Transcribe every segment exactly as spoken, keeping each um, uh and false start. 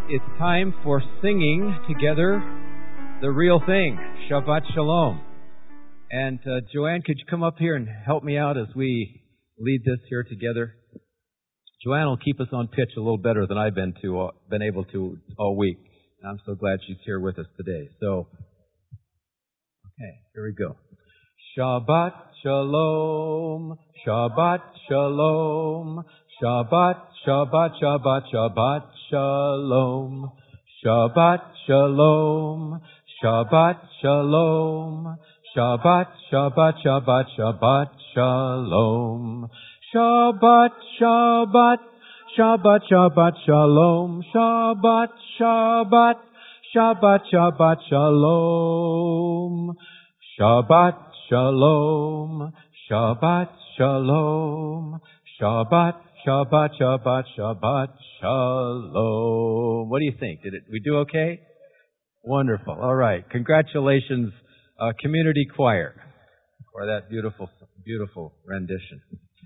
it's time for singing together the real thing, Shabbat Shalom. And uh, Joanne, could you come up here and help me out as we lead this here together? Joanne will keep us on pitch a little better than I've been to uh, been able to all week. And I'm so glad she's here with us today. So, okay, here we go. Shabbat Shalom, Shabbat Shalom, Shabbat, Shabbat, Shabbat, Shabbat Shalom, Shabbat Shalom, Shabbat Shalom, Shabbat, Shabbat, Shabbat, Shabbat Shalom, Shabbat, Shabbat, Shabbat, Shabbat Shalom, Shabbat, Shabbat, Shabbat, Shabbat Shalom, Shabbat Shalom, Shabbat Shalom, Shabbat, Shabbat, Shabbat, Shabbat Shalom. What do you think? Did it, we do okay? Wonderful. All right. Congratulations, uh, community choir, for that beautiful, beautiful rendition.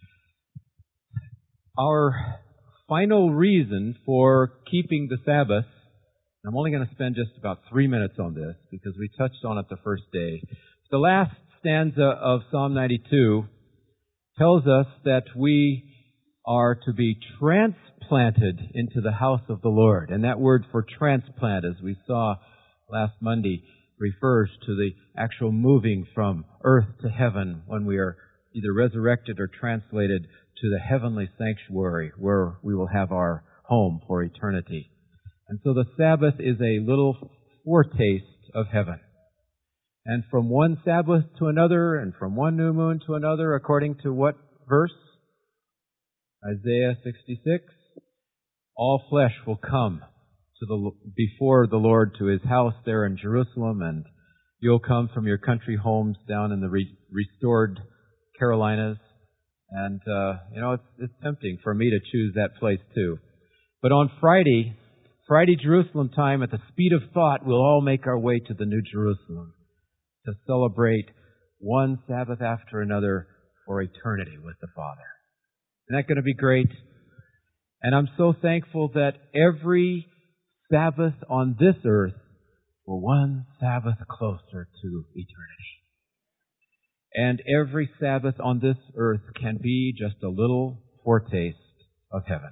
Our final reason for keeping the Sabbath, I'm only going to spend just about three minutes on this because we touched on it the first day. The last stanza of Psalm ninety-two tells us that we are to be transplanted into the house of the Lord. And that word for transplant, as we saw last Monday, refers to the actual moving from earth to heaven when we are either resurrected or translated to the heavenly sanctuary where we will have our home for eternity. And so the Sabbath is a little foretaste of heaven. And from one Sabbath to another, and from one new moon to another, according to what verse? Isaiah sixty-six. All flesh will come to the before the Lord to His house there in Jerusalem, and you'll come from your country homes down in the re- restored Carolinas. And uh, you know, it's, it's tempting for me to choose that place too. But on Friday, Friday Jerusalem time, at the speed of thought, we'll all make our way to the New Jerusalem to celebrate one Sabbath after another for eternity with the Father. Isn't that going to be great? And I'm so thankful that every Sabbath on this earth we're one Sabbath closer to eternity. And every Sabbath on this earth can be just a little foretaste of heaven.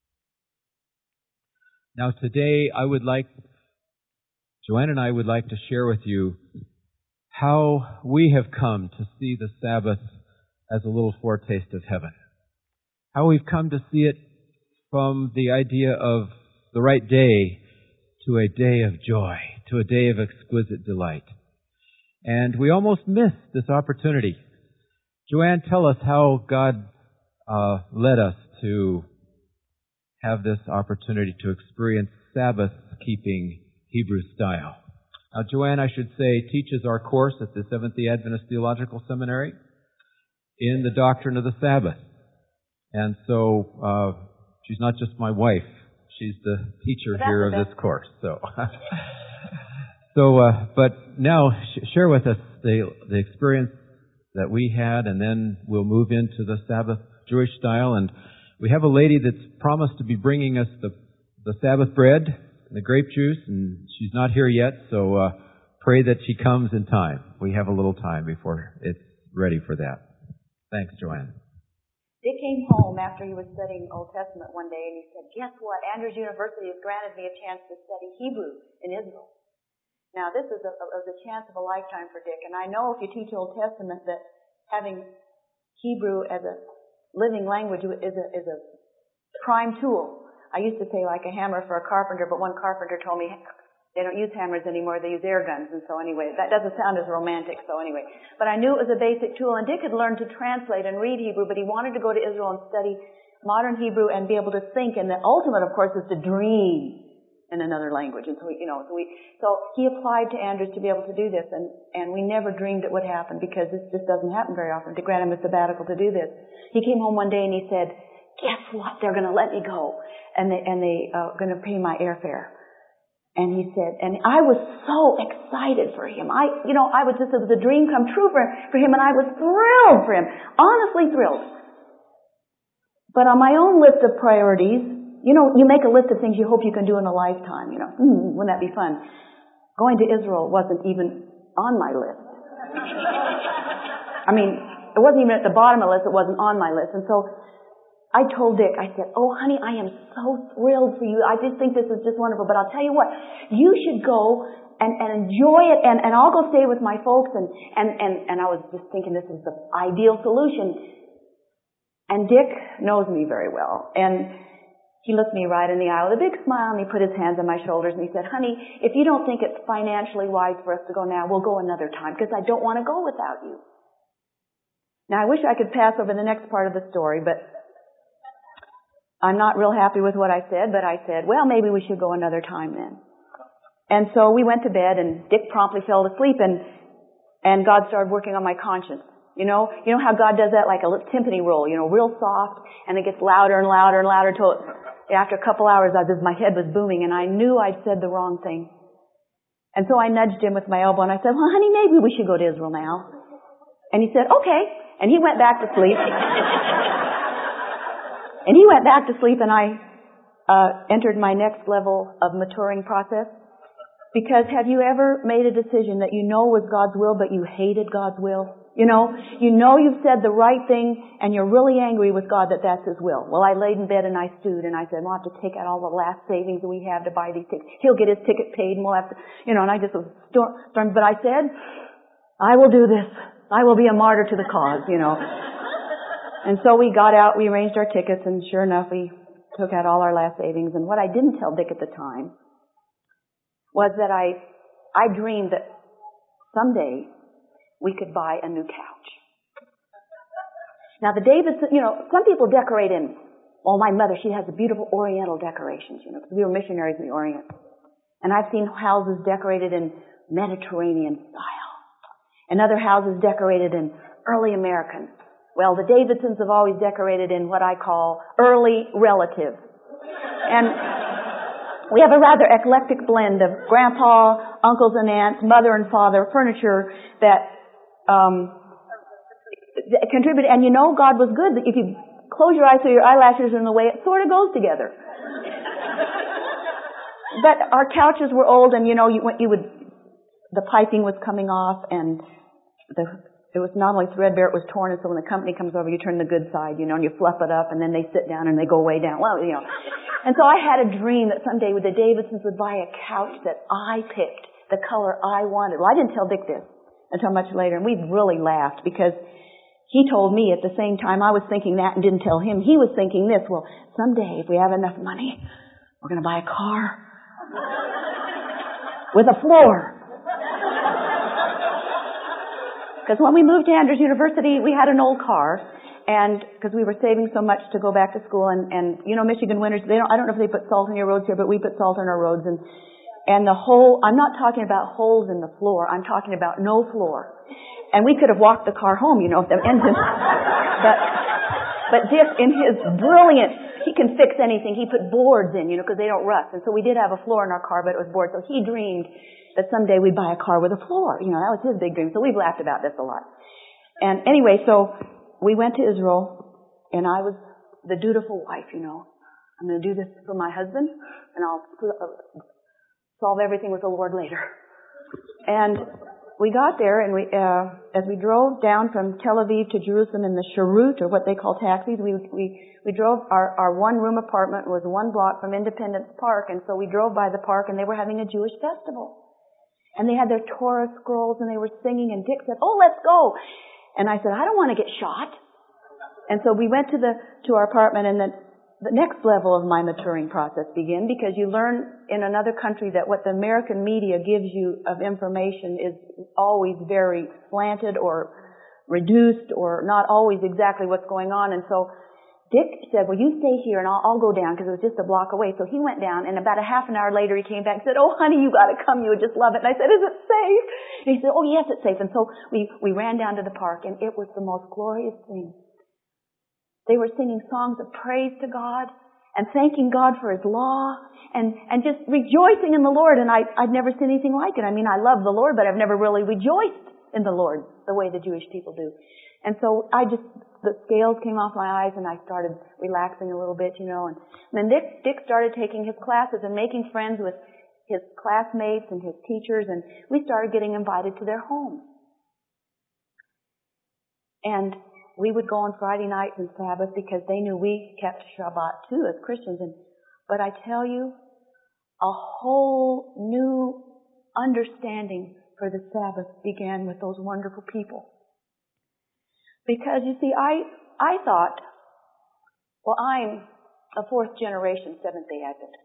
Now today I would like, Joanne and I would like to share with you how we have come to see the Sabbath as a little foretaste of heaven. How we've come to see it from the idea of the right day to a day of joy, to a day of exquisite delight. And we almost missed this opportunity. Joanne, tell us how God uh, led us to have this opportunity to experience Sabbath-keeping Hebrew style. Now, Joanne, I should say, teaches our course at the Seventh-day Adventist Theological Seminary in the doctrine of the Sabbath. And so, uh, she's not just my wife. She's the teacher here of this course. So, so, uh, but now sh- share with us the, the experience that we had, and then we'll move into the Sabbath Jewish style. And we have a lady that's promised to be bringing us the, the Sabbath bread and the grape juice, and she's not here yet, so uh, pray that she comes in time. We have a little time before it's ready for that. Thanks, Joanne. Dick came home after he was studying Old Testament one day, and he said, guess what? Andrews University has granted me a chance to study Hebrew in Israel. Now, this is a, a, a chance of a lifetime for Dick, and I know if you teach Old Testament that having Hebrew as a living language is a, is a prime tool. I used to say like a hammer for a carpenter, but one carpenter told me they don't use hammers anymore, they use air guns, and so anyway, that doesn't sound as romantic, so anyway. But I knew it was a basic tool, and Dick had learned to translate and read Hebrew, but he wanted to go to Israel and study modern Hebrew and be able to think, and the ultimate, of course, is to dream in another language. And so, we, you know, so we, so he applied to Andrews to be able to do this, and, and we never dreamed it would happen because this just doesn't happen very often, to grant him a sabbatical to do this. He came home one day and he said, guess what? They're going to let me go. And they, and they, uh, going to pay my airfare. And he said, and I was so excited for him. I, you know, I was just, it was a dream come true for, for him, and I was thrilled for him. Honestly thrilled. But on my own list of priorities, You know, you make a list of things you hope you can do in a lifetime, you know. Mm, wouldn't that be fun? Going to Israel wasn't even on my list. I mean, it wasn't even at the bottom of the list, it wasn't on my list. And so I told Dick, I said, oh honey, I am so thrilled for you. I just think this is just wonderful. But I'll tell you what, you should go and, and enjoy it, and, and I'll go stay with my folks. And, and, and, and I was just thinking this is the ideal solution. And Dick knows me very well. And he looked me right in the eye with a big smile, and he put his hands on my shoulders, and he said, honey, if you don't think it's financially wise for us to go now, we'll go another time, because I don't want to go without you. Now, I wish I could pass over the next part of the story, but I'm not real happy with what I said, but I said, well, maybe we should go another time then. And so we went to bed, and Dick promptly fell asleep, and, and God started working on my conscience. You know, you know how God does that like a timpani roll, you know, real soft, and it gets louder and louder and louder till it, after a couple hours, I was, my head was booming, and I knew I'd said the wrong thing. And so I nudged him with my elbow, and I said, well, honey, maybe we should go to Israel now. And he said, okay. And he went back to sleep. And he went back to sleep, and I uh entered my next level of maturing process. Because have you ever made a decision that you know was God's will, but you hated God's will? You know, you know you've said the right thing, and you're really angry with God that that's His will. Well, I laid in bed and I stewed, and I said, we'll have to take out all the last savings that we have to buy these tickets. He'll get his ticket paid, and we'll have to, you know, and I just was stormed. But I said, I will do this. I will be a martyr to the cause, you know. And so we got out, we arranged our tickets, and sure enough, we took out all our last savings. And what I didn't tell Dick at the time was that I, I dreamed that someday we could buy a new couch. Now the Davidson, you know, some people decorate in, well, my mother, she has the beautiful Oriental decorations, you know, because we were missionaries in the Orient. And I've seen houses decorated in Mediterranean style. And other houses decorated in early American. Well, the Davidsons have always decorated in what I call early relative. And we have a rather eclectic blend of grandpa, uncles and aunts, mother and father, furniture that um contributed. And you know, God was good. If you close your eyes so your eyelashes are in the way, it sort of goes together. But our couches were old, and you know, you, you would, the piping was coming off, and the it was not only threadbare, it was torn, and so when the company comes over, you turn the good side, you know, and you fluff it up, and then they sit down and they go way down. Well, you know. And so I had a dream that someday the Davidsons would buy a couch that I picked, the color I wanted. Well, I didn't tell Dick this until much later, and we really laughed, because he told me at the same time I was thinking that and didn't tell him. He was thinking this, well, someday if we have enough money, we're going to buy a car with a floor. Because when we moved to Andrews University, we had an old car, and because we were saving so much to go back to school, and, and you know, Michigan winters, they don't, I don't know if they put salt in your roads here, but we put salt on our roads, and and the whole, I'm not talking about holes in the floor, I'm talking about no floor. And we could have walked the car home, you know, if the engine, but, but Dick, in his brilliant, he can fix anything, he put boards in, you know, because they don't rust, and so we did have a floor in our car, but it was boards, so he dreamed that someday we'd buy a car with a floor. You know, that was his big dream. So we've laughed about this a lot. And anyway, so we went to Israel, and I was the dutiful wife, you know. I'm going to do this for my husband, and I'll solve everything with the Lord later. And we got there, and we, uh, as we drove down from Tel Aviv to Jerusalem in the Sharut, or what they call taxis, we, we, we drove, our, our one-room apartment was one block from Independence Park, and so we drove by the park, and they were having a Jewish festival. And they had their Torah scrolls, and they were singing, and Dick said, oh, let's go. And I said, I don't want to get shot. And so we went to the, to our apartment, and the, the next level of my maturing process began, because you learn in another country that what the American media gives you of information is always very slanted or reduced or not always exactly what's going on. And so Dick said, well, you stay here and I'll, I'll go down, because it was just a block away. So he went down, and about a half an hour later he came back and said, oh, honey, you got to come. You would just love it. And I said, is it safe? And he said, oh, yes, it's safe. And so we, we ran down to the park, and it was the most glorious thing. They were singing songs of praise to God and thanking God for His law and, and just rejoicing in the Lord. And I, I've never seen anything like it. I mean, I love the Lord, but I've never really rejoiced in the Lord the way the Jewish people do. And so I just, the scales came off my eyes and I started relaxing a little bit, you know. And then Dick, Dick started taking his classes and making friends with his classmates and his teachers, and we started getting invited to their homes. And we would go on Friday nights and Sabbath because they knew we kept Shabbat too as Christians. And but I tell you, a whole new understanding for the Sabbath began with those wonderful people. Because you see, I I thought, well, I'm a fourth generation Seventh-day Adventist.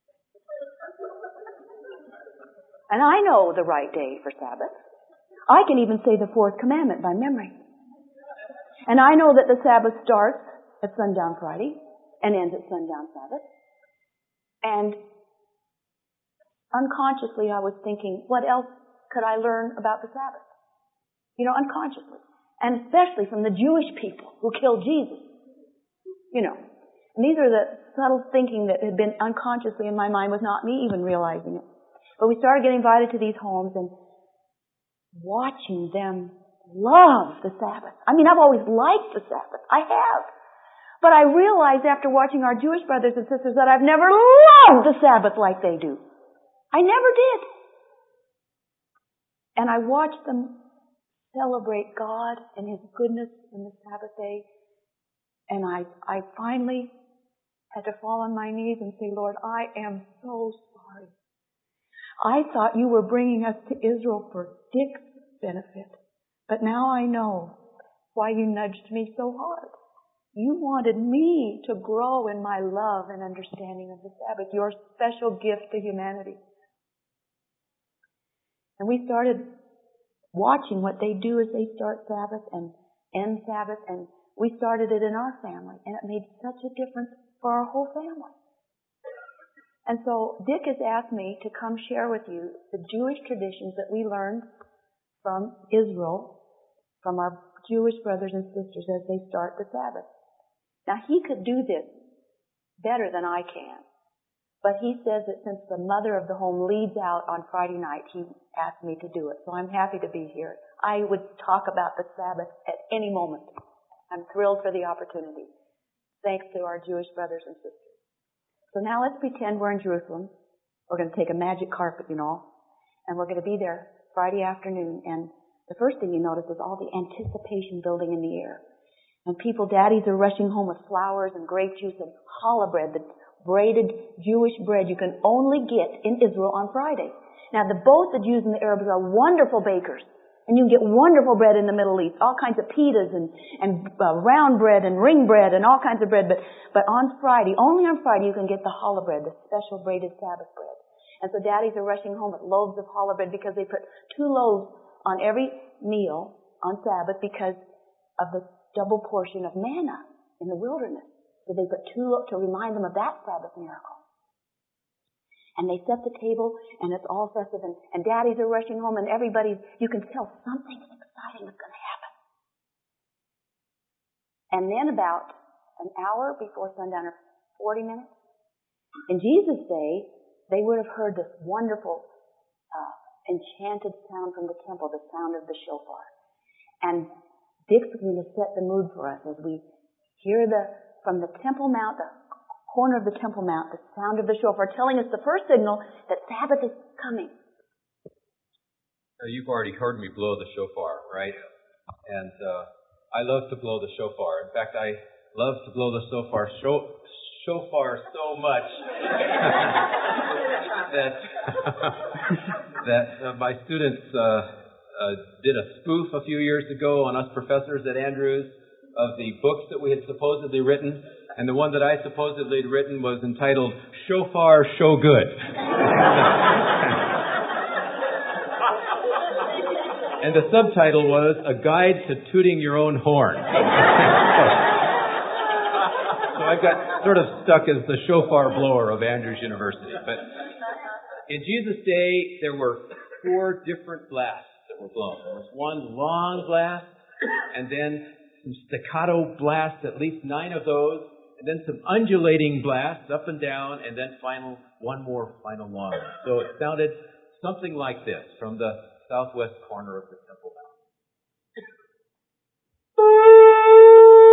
And I know the right day for Sabbath. I can even say the fourth commandment by memory. And I know that the Sabbath starts at sundown Friday and ends at sundown Sabbath. And unconsciously I was thinking, what else could I learn about the Sabbath? You know, unconsciously. And especially from the Jewish people who killed Jesus. You know. And these are the subtle thinking that had been unconsciously in my mind, with not me even realizing it. But we started getting invited to these homes and watching them love the Sabbath. I mean, I've always liked the Sabbath. I have. But I realized after watching our Jewish brothers and sisters that I've never loved the Sabbath like they do. I never did. And I watched them celebrate God and His goodness in the Sabbath day. And I, I finally had to fall on my knees and say, Lord, I am so sorry. I thought you were bringing us to Israel for Dick's benefit. But now I know why you nudged me so hard. You wanted me to grow in my love and understanding of the Sabbath, your special gift to humanity. And we started watching what they do as they start Sabbath and end Sabbath, and we started it in our family, and it made such a difference for our whole family. And so Dick has asked me to come share with you the Jewish traditions that we learned from Israel, from our Jewish brothers and sisters as they start the Sabbath. Now, he could do this better than I can, but he says that since the mother of the home leads out on Friday night, he asked me to do it. So I'm happy to be here. I would talk about the Sabbath at any moment. I'm thrilled for the opportunity, thanks to our Jewish brothers and sisters. So now let's pretend we're in Jerusalem. We're going to take a magic carpet, you know, and we're going to be there Friday afternoon. And the first thing you notice is all the anticipation building in the air. And people, daddies are rushing home with flowers and grape juice and challah bread, the braided Jewish bread you can only get in Israel on Friday. Now, the, both the Jews and the Arabs are wonderful bakers. And you can get wonderful bread in the Middle East, all kinds of pitas and, and uh, round bread and ring bread and all kinds of bread. But, but on Friday, only on Friday, you can get the challah bread, the special braided Sabbath bread. And so daddies are rushing home with loaves of challah bread because they put two loaves on every meal on Sabbath because of the double portion of manna in the wilderness. So they put two to remind them of that Sabbath miracle. And they set the table, and it's all festive, and, and daddies are rushing home, and everybody, you can tell something exciting is going to happen. And then about an hour before sundown, or forty minutes, in Jesus' day, they would have heard this wonderful, uh, enchanted sound from the temple, the sound of the shofar. And Dick's going to set the mood for us as we hear the, from the Temple Mount, the corner of the Temple Mount, the sound of the shofar, telling us the first signal that Sabbath is coming. Now, you've already heard me blow the shofar, right? And uh, I love to blow the shofar. In fact, I love to blow the shofar sho- shofar so much that that uh, my students uh, uh, did a spoof a few years ago on us professors at Andrews of the books that we had supposedly written. And the one that I supposedly had written was entitled Shofar Show Good. And the subtitle was A Guide to Tooting Your Own Horn. So I got sort of stuck as the shofar blower of Andrews University. But in Jesus' day, there were four different blasts that were blown. There was one long blast, and then some staccato blasts, at least nine of those, and then some undulating blasts up and down, and then final one more final long one. So it sounded something like this from the southwest corner of the Temple Mount.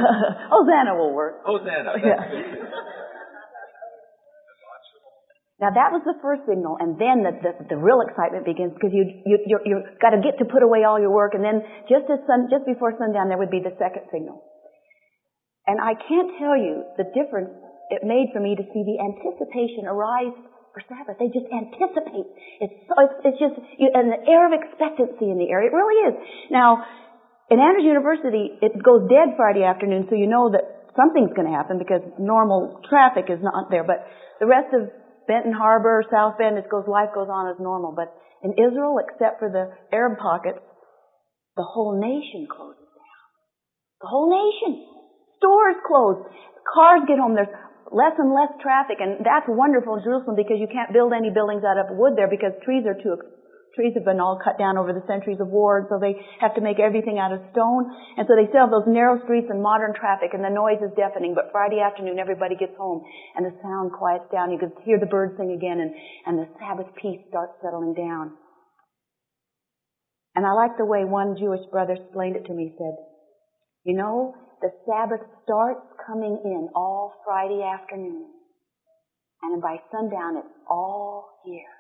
Hosanna will work. Hosanna. Yeah. Now that was the first signal, and then the, the, the real excitement begins because you you you you've got to get to put away all your work, and then just as sun, just before sundown there would be the second signal. And I can't tell you the difference it made for me to see the anticipation arise for Sabbath. They just anticipate. It's so, it's, it's just you, and the air of expectancy in the air. It really is. Now in Andrews University, it goes dead Friday afternoon, so you know that something's going to happen because normal traffic is not there. But the rest of Benton Harbor, South Bend, it goes, life goes on as normal. But in Israel, except for the Arab pockets, the whole nation closes down. The whole nation. Stores close. Cars get home. There's less and less traffic. And that's wonderful in Jerusalem because you can't build any buildings out of wood there because trees are too Trees have been all cut down over the centuries of war, and so they have to make everything out of stone. And so they still have those narrow streets and modern traffic, and the noise is deafening. But Friday afternoon, everybody gets home, and the sound quiets down. You can hear the birds sing again, and, and the Sabbath peace starts settling down. And I like the way one Jewish brother explained it to me. He said, you know, the Sabbath starts coming in all Friday afternoon, and by sundown, it's all here.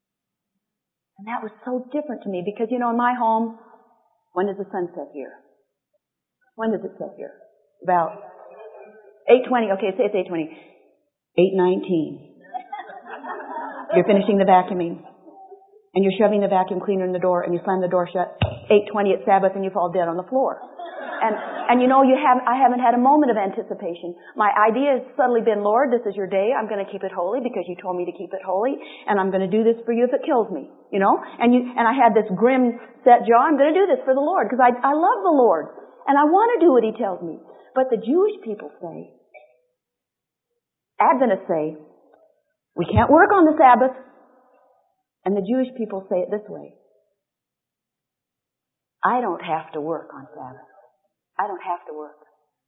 And that was so different to me because, you know, in my home, when does the sun set here? When does it set here? About eight twenty. Okay, say it's eight twenty. eight nineteen. You're finishing the vacuuming. And you're shoving the vacuum cleaner in the door and you slam the door shut. eight twenty at Sabbath and you fall dead on the floor. And, and you know, you have, I haven't had a moment of anticipation. My idea has subtly been, Lord, this is your day. I'm going to keep it holy because you told me to keep it holy. And I'm going to do this for you if it kills me. You know? And you, and I had this grim set jaw. I'm going to do this for the Lord because I, I love the Lord. And I want to do what He tells me. But the Jewish people say, Adventists say, we can't work on the Sabbath. And the Jewish people say it this way. I don't have to work on Sabbath. I don't have to work.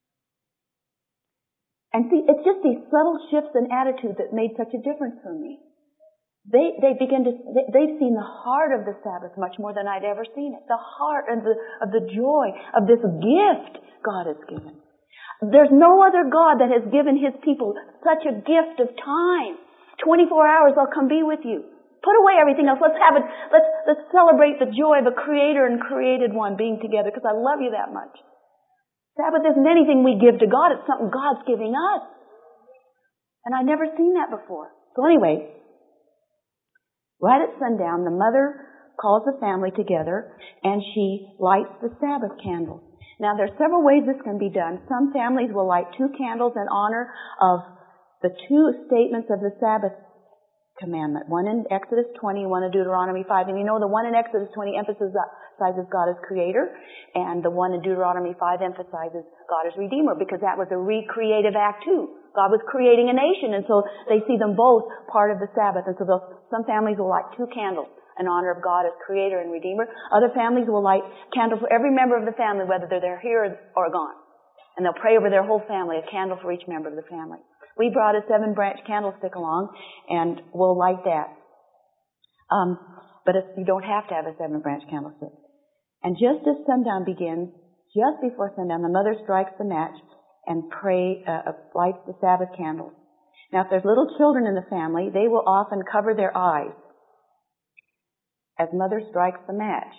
And see, it's just these subtle shifts in attitude that made such a difference for me. They, they begin to, they, they've seen the heart of the Sabbath much more than I'd ever seen it. The heart of the, of the joy of this gift God has given. There's no other God that has given His people such a gift of time. twenty-four hours, I'll come be with you. Put away everything else. Let's have it, let's, let's celebrate the joy of a Creator and created one being together because I love you that much. Sabbath isn't anything we give to God. It's something God's giving us. And I'd never seen that before. So anyway, right at sundown, the mother calls the family together and she lights the Sabbath candles. Now, there are several ways this can be done. Some families will light two candles in honor of the two statements of the Sabbath commandment. One in Exodus twenty, one in Deuteronomy five. And you know the one in Exodus twenty emphasizes God as Creator, and the one in Deuteronomy five emphasizes God as Redeemer, because that was a recreative act too. God was creating a nation, and so they see them both part of the Sabbath. And so some families will light two candles in honor of God as Creator and Redeemer. Other families will light candles for every member of the family, whether they're here or gone. And they'll pray over their whole family, a candle for each member of the family. We brought a seven-branch candlestick along, and we'll light that. Um, but it's, you don't have to have a seven-branch candlestick. And just as sundown begins, just before sundown, the mother strikes the match and pray, uh, lights the Sabbath candles. Now, if there's little children in the family, they will often cover their eyes as mother strikes the match.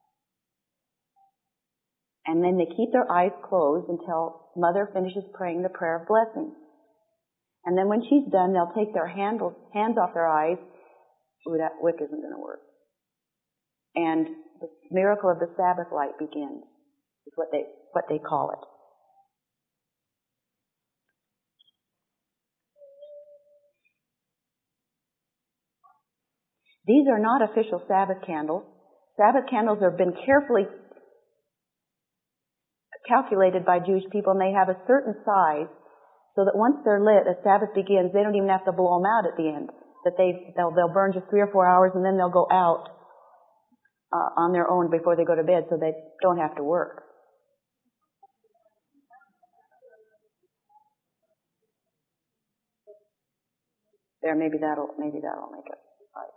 And then they keep their eyes closed until mother finishes praying the prayer of blessing. And then when she's done, they'll take their handles, hands off their eyes. Ooh, that wick isn't going to work. And the miracle of the Sabbath light begins, is what they, what they call it. These are not official Sabbath candles. Sabbath candles have been carefully calculated by Jewish people, and they have a certain size, so that once they're lit, as Sabbath begins, they don't even have to blow them out at the end. That they they'll, they'll burn just three or four hours, and then they'll go out uh, on their own before they go to bed, so they don't have to work. There, maybe that'll maybe that'll make it right.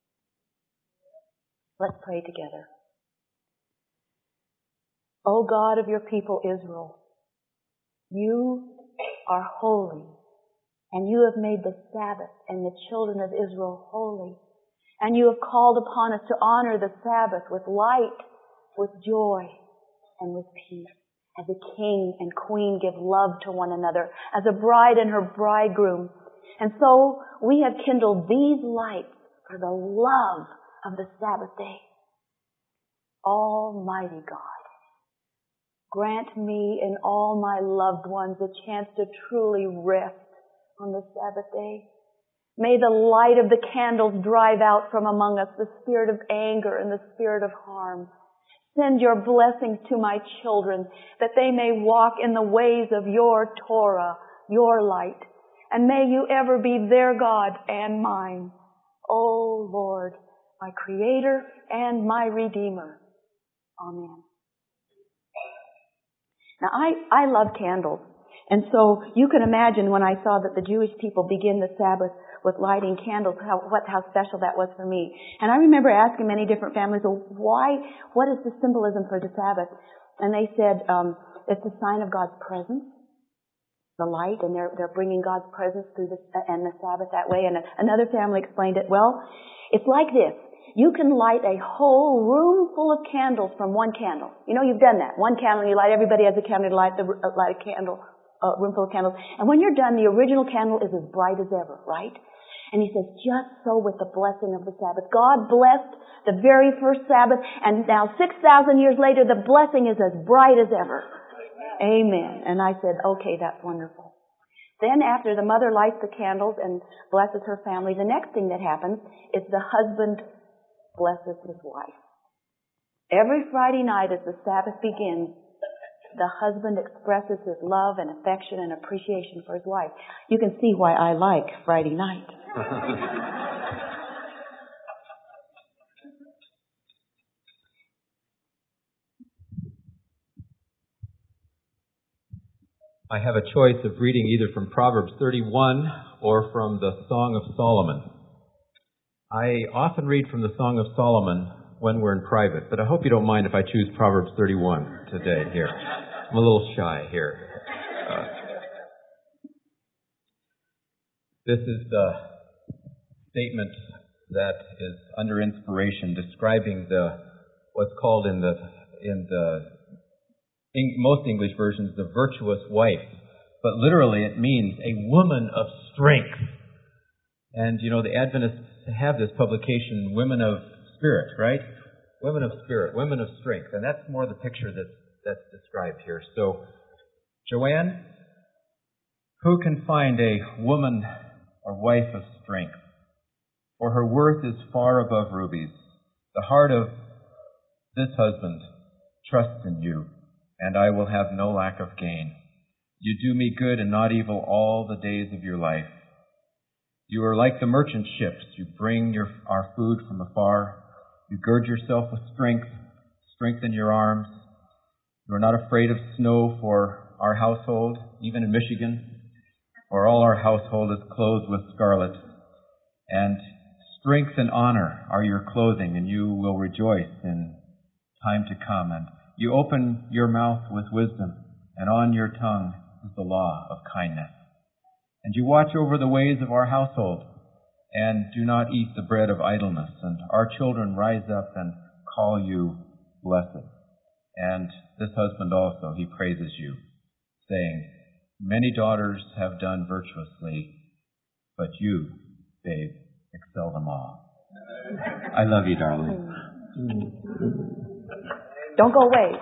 Let's pray together. O God of your people Israel, You are holy, and you have made the Sabbath and the children of Israel holy. And you have called upon us to honor the Sabbath with light, with joy, and with peace. As a king and queen give love to one another, as a bride and her bridegroom. And so we have kindled these lights for the love of the Sabbath day. Almighty God, grant me and all my loved ones a chance to truly rest on the Sabbath day. May the light of the candles drive out from among us the spirit of anger and the spirit of harm. Send your blessings to my children that they may walk in the ways of your Torah, your light. And may you ever be their God and mine. O Lord, my Creator and my Redeemer. Amen. Now I, I love candles. And so you can imagine when I saw that the Jewish people begin the Sabbath with lighting candles, how, what, how special that was for me. And I remember asking many different families, well, why, what is the symbolism for the Sabbath? And they said, um, it's a sign of God's presence, the light, and they're, they're bringing God's presence through the, and the Sabbath that way. And another family explained it, well, it's like this. You can light a whole room full of candles from one candle. You know, you've done that. One candle, you light, everybody has a candle, you light, the, uh, light a candle, a room full of candles. And when you're done, the original candle is as bright as ever, right? And he says, just so with the blessing of the Sabbath. God blessed the very first Sabbath, and now six thousand years later, the blessing is as bright as ever. Amen. And I said, okay, that's wonderful. Then after the mother lights the candles and blesses her family, the next thing that happens is the husband blesses his wife. Every Friday night as the Sabbath begins, the husband expresses his love and affection and appreciation for his wife. You can see why I like Friday night. I have a choice of reading either from Proverbs thirty-one or from the Song of Solomon. I often read from the Song of Solomon when we're in private, but I hope you don't mind if I choose Proverbs thirty-one today here. I'm a little shy here. Uh, this is the statement that is under inspiration, describing the what's called in the in the in most English versions the virtuous wife, but literally it means a woman of strength. And you know, the Adventists have this publication, Women of Spirit, right? Women of Spirit, Women of Strength, and that's more the picture that's that's described here. So, Joanne, who can find a woman or wife of strength? For her worth is far above rubies. The heart of this husband trusts in you, and I will have no lack of gain. You do me good and not evil all the days of your life. You are like the merchant ships. You bring your, our food from afar. You gird yourself with strength, strengthen your arms. You are not afraid of snow for our household, even in Michigan, for all our household is clothed with scarlet. And strength and honor are your clothing, and you will rejoice in time to come. And you open your mouth with wisdom, and on your tongue is the law of kindness. And you watch over the ways of our household, and do not eat the bread of idleness. And our children rise up and call you blessed. And this husband also, he praises you, saying, many daughters have done virtuously, but you, babe, excel them all. I love you, darling. Don't go away.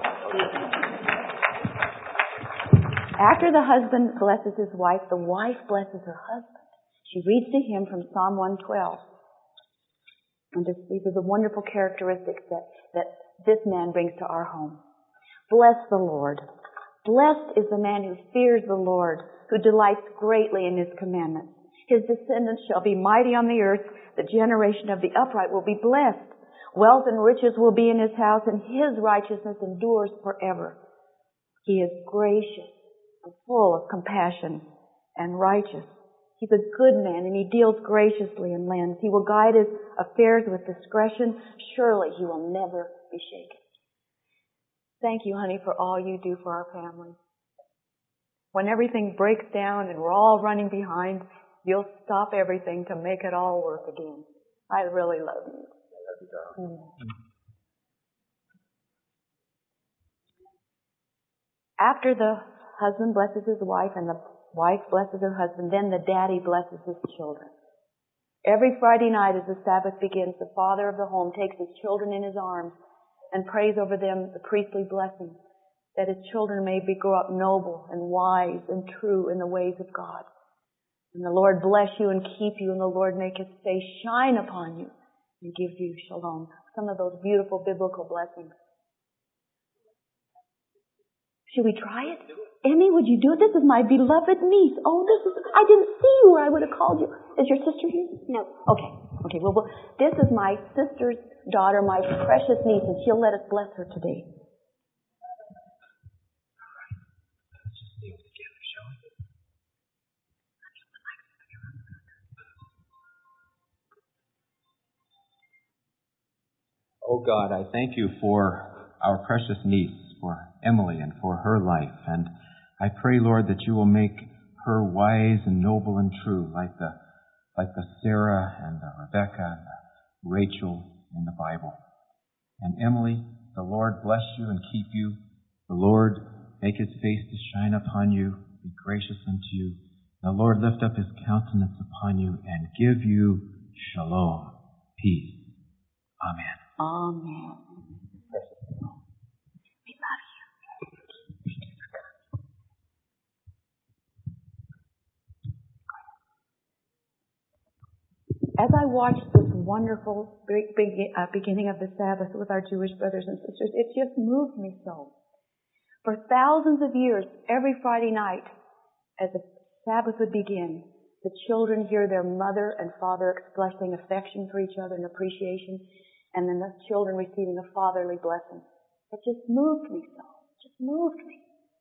After the husband blesses his wife, the wife blesses her husband. She reads to him from Psalm one twelve. And this, these are the wonderful characteristics that, that this man brings to our home. Bless the Lord. Blessed is the man who fears the Lord, who delights greatly in his commandments. His descendants shall be mighty on the earth. The generation of the upright will be blessed. Wealth and riches will be in his house, and his righteousness endures forever. He is gracious and full of compassion and righteous. He's a good man, and he deals graciously in lands. He will guide his affairs with discretion. Surely he will never be shaken. Thank you, honey, for all you do for our family. When everything breaks down and we're all running behind, you'll stop everything to make it all work again. I really love you. I love you, darling. Mm. After the husband blesses his wife and the wife blesses her husband, then the daddy blesses his children. Every Friday night as the Sabbath begins, the father of the home takes his children in his arms and prays over them the priestly blessing, that his children may be, grow up noble and wise and true in the ways of God. And the Lord bless you and keep you, and the Lord make his face shine upon you and give you shalom. Some of those beautiful biblical blessings. Should we try it? Emmy, would you do it? This is my beloved niece. Oh, this is, I didn't see you or I would have called you. Is your sister here? No. Okay. Okay, well, well, this is my sister's daughter, my precious niece, and she'll let us bless her today. Let's just kneel together, shall we? Oh God, I thank you for our precious niece, for Emily, and for her life. And I pray, Lord, that you will make her wise and noble and true, like the like the Sarah and the Rebecca and the Rachel in the Bible. And Emily, the Lord bless you and keep you. The Lord make his face to shine upon you, be gracious unto you. The Lord lift up his countenance upon you and give you shalom, peace. Amen. Amen. As I watched this wonderful big, big, uh, beginning of the Sabbath with our Jewish brothers and sisters, it just moved me so. For thousands of years, every Friday night, as the Sabbath would begin, the children hear their mother and father expressing affection for each other and appreciation, and then the children receiving a fatherly blessing. It just moved me so. It just moved me.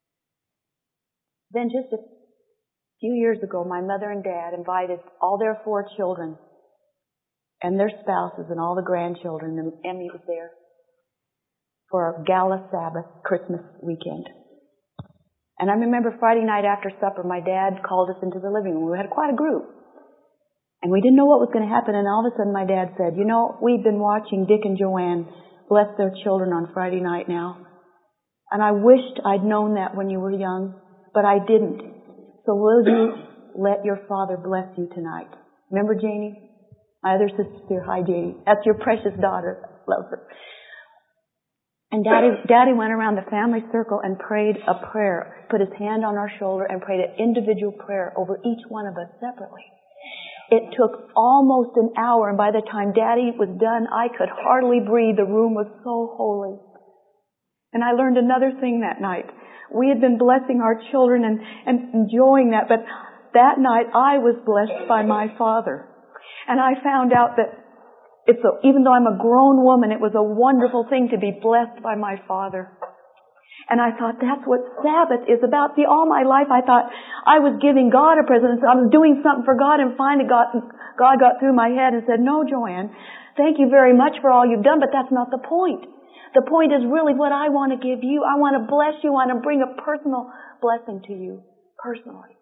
Then just a few years ago, my mother and dad invited all their four children and their spouses and all the grandchildren, and Emmy was there, for a gala Sabbath Christmas weekend. And I remember Friday night after supper, my dad called us into the living room. We had quite a group. And we didn't know what was going to happen, and all of a sudden my dad said, you know, we've been watching Dick and Joanne bless their children on Friday night now. And I wished I'd known that when you were young, but I didn't. So will you let your father bless you tonight? Remember Janie? My other sister's here. Hi, Janie. That's your precious daughter. Love her. And Daddy, Daddy went around the family circle and prayed a prayer, put his hand on our shoulder and prayed an individual prayer over each one of us separately. It took almost an hour, and by the time Daddy was done, I could hardly breathe. The room was so holy. And I learned another thing that night. We had been blessing our children and, and enjoying that, but that night I was blessed by my Father. And I found out that it's a, even though I'm a grown woman, it was a wonderful thing to be blessed by my Father. And I thought, that's what Sabbath is about. See, all my life I thought I was giving God a present. I was doing something for God, and finally God, God got through my head and said, no, Joanne, thank you very much for all you've done, but that's not the point. The point is really what I want to give you. I want to bless you. I want to bring a personal blessing to you, personally.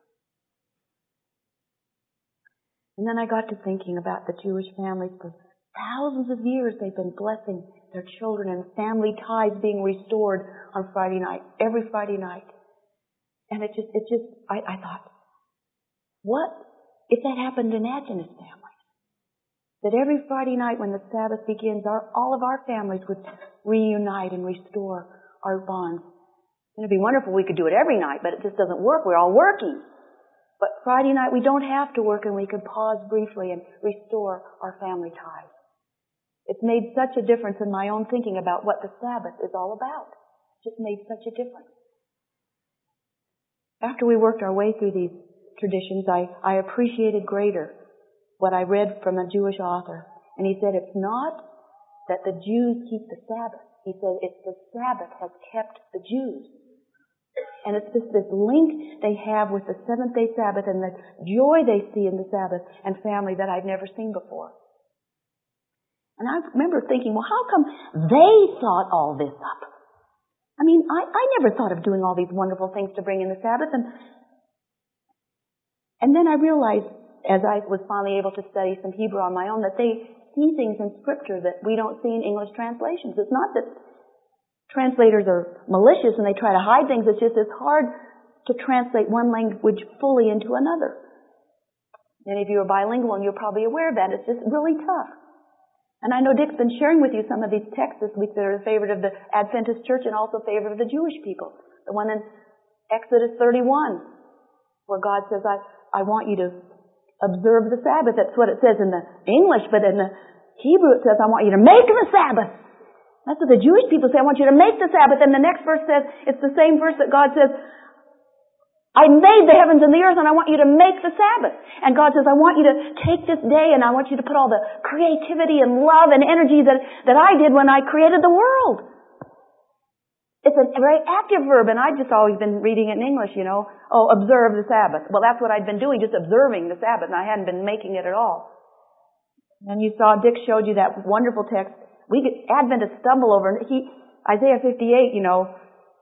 And then I got to thinking about the Jewish families. For thousands of years they've been blessing their children and family ties being restored on Friday night, every Friday night. And it just, it just, I, I thought, what if that happened in Adventist families? That every Friday night when the Sabbath begins, our, all of our families would reunite and restore our bonds. And it'd be wonderful if we could do it every night, but it just doesn't work. We're all working. But Friday night we don't have to work, and we can pause briefly and restore our family ties. It's made such a difference in my own thinking about what the Sabbath is all about. It's just made such a difference. After we worked our way through these traditions, I, I appreciated greater what I read from a Jewish author. And he said, it's not that the Jews keep the Sabbath. He said, it's the Sabbath has kept the Jews. And it's just this link they have with the seventh-day Sabbath and the joy they see in the Sabbath and family that I've never seen before. And I remember thinking, well, how come they thought all this up? I mean, I, I never thought of doing all these wonderful things to bring in the Sabbath, and And then I realized, as I was finally able to study some Hebrew on my own, that they see things in Scripture that we don't see in English translations. It's not that translators are malicious and they try to hide things. It's just it's hard to translate one language fully into another. Many of you are bilingual and you're probably aware of that. It's just really tough. And I know Dick's been sharing with you some of these texts this week that are in favor of the Adventist Church and also in favor of the Jewish people. The one in Exodus thirty-one, where God says, I, I want you to observe the Sabbath. That's what it says in the English, but in the Hebrew it says, I want you to make the Sabbath. That's what the Jewish people say, I want you to make the Sabbath. And the next verse says, it's the same verse that God says, I made the heavens and the earth and I want you to make the Sabbath. And God says, I want you to take this day and I want you to put all the creativity and love and energy that, that I did when I created the world. It's a very active verb, and I've just always been reading it in English, you know. Oh, observe the Sabbath. Well, that's what I'd been doing, just observing the Sabbath, and I hadn't been making it at all. And you saw Dick showed you that wonderful text. We get Adventists stumble over, and he, Isaiah fifty-eight, you know,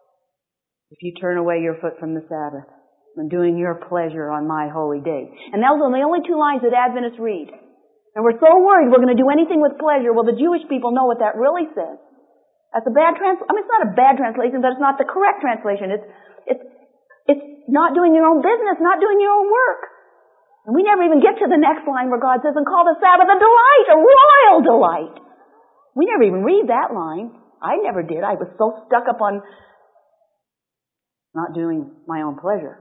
if you turn away your foot from the Sabbath, and doing your pleasure on my holy day. And those are the only two lines that Adventists read. And we're so worried we're going to do anything with pleasure. Well, the Jewish people know what that really says. That's a bad translation. I mean, it's not a bad translation, but it's not the correct translation. It's, it's, it's not doing your own business, not doing your own work. And we never even get to the next line where God says, and call the Sabbath a delight, a royal delight. We never even read that line. I never did. I was so stuck up on not doing my own pleasure.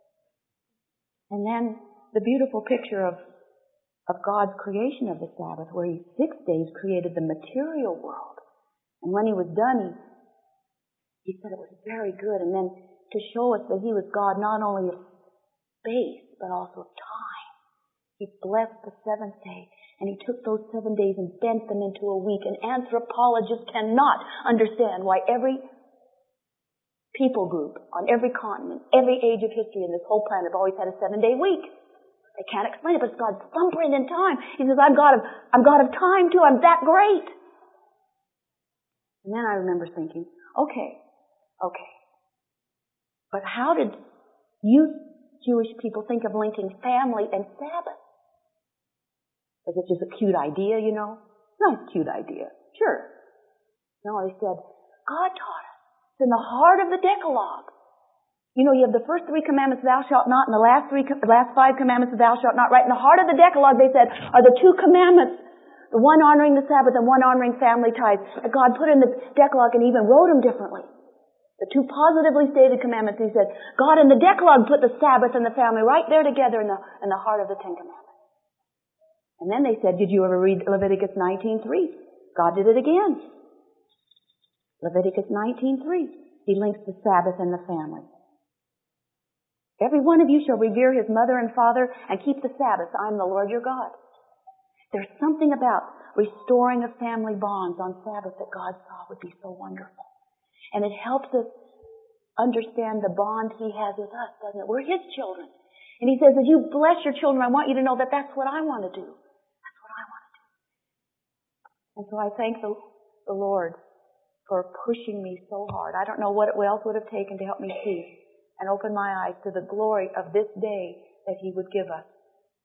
And then the beautiful picture of, of God's creation of the Sabbath, where He six days created the material world. And when He was done, He, he said it was very good. And then to show us that He was God not only of space, but also of time. He blessed the seventh day. And He took those seven days and bent them into a week. And anthropologists cannot understand why every people group on every continent, every age of history in this whole planet have always had a seven-day week. They can't explain it, but it's God's thumbprint in time. He says, I'm God of, I'm God of time too. I'm that great. And then I remember thinking, okay, okay. But how did you Jewish people think of linking family and Sabbath? Is it just a cute idea, you know? Nice cute idea. Sure. No, they said, God taught us. It's in the heart of the Decalogue. You know, you have the first three commandments, thou shalt not, and the last three, last five commandments, thou shalt not. Right in the heart of the Decalogue, they said, are the two commandments, the one honoring the Sabbath and one honoring family ties, that God put in the Decalogue and even wrote them differently. The two positively stated commandments, He said, God in the Decalogue put the Sabbath and the family right there together in the, in the heart of the Ten Commandments. And then they said, did you ever read Leviticus nineteen three? God did it again. Leviticus nineteen three. He links the Sabbath and the family. Every one of you shall revere his mother and father and keep the Sabbath. I'm the Lord your God. There's something about restoring of family bonds on Sabbath that God saw would be so wonderful. And it helps us understand the bond He has with us, doesn't it? We're His children. And He says, as you bless your children, I want you to know that that's what I want to do. That's what I want to do. And so I thank the, the Lord for pushing me so hard. I don't know what else would have taken to help me see and open my eyes to the glory of this day that He would give us.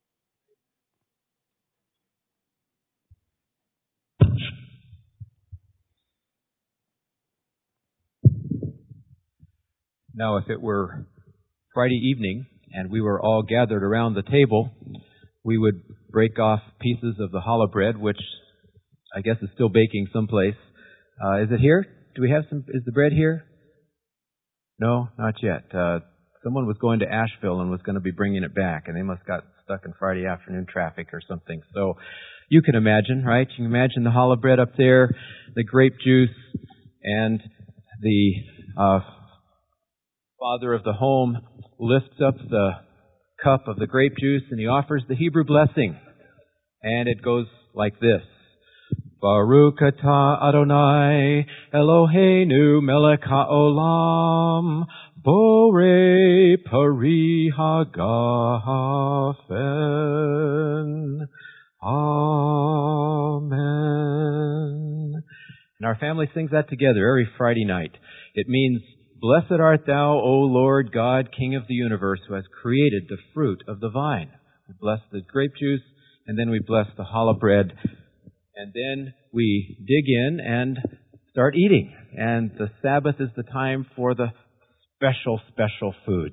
Now, if it were Friday evening and we were all gathered around the table, we would break off pieces of the challah bread, which I guess is still baking someplace. Uh, is it here? Do we have some? Is the bread here? No, not yet. Uh, someone was going to Asheville and was going to be bringing it back, and they must have got stuck in Friday afternoon traffic or something. So you can imagine, right? You can imagine the challah bread up there, the grape juice, and the uh, father of the home lifts up the cup of the grape juice and he offers the Hebrew blessing. And it goes like this. Baruch atah Adonai Eloheinu melech haolam borei pari hagafen. Amen. And our family sings that together every Friday night. It means Blessed art thou, O Lord God, King of the universe, who has created the fruit of the vine. We bless the grape juice, and then we bless the challah bread, and then we dig in and start eating. And the Sabbath is the time for the special, special foods.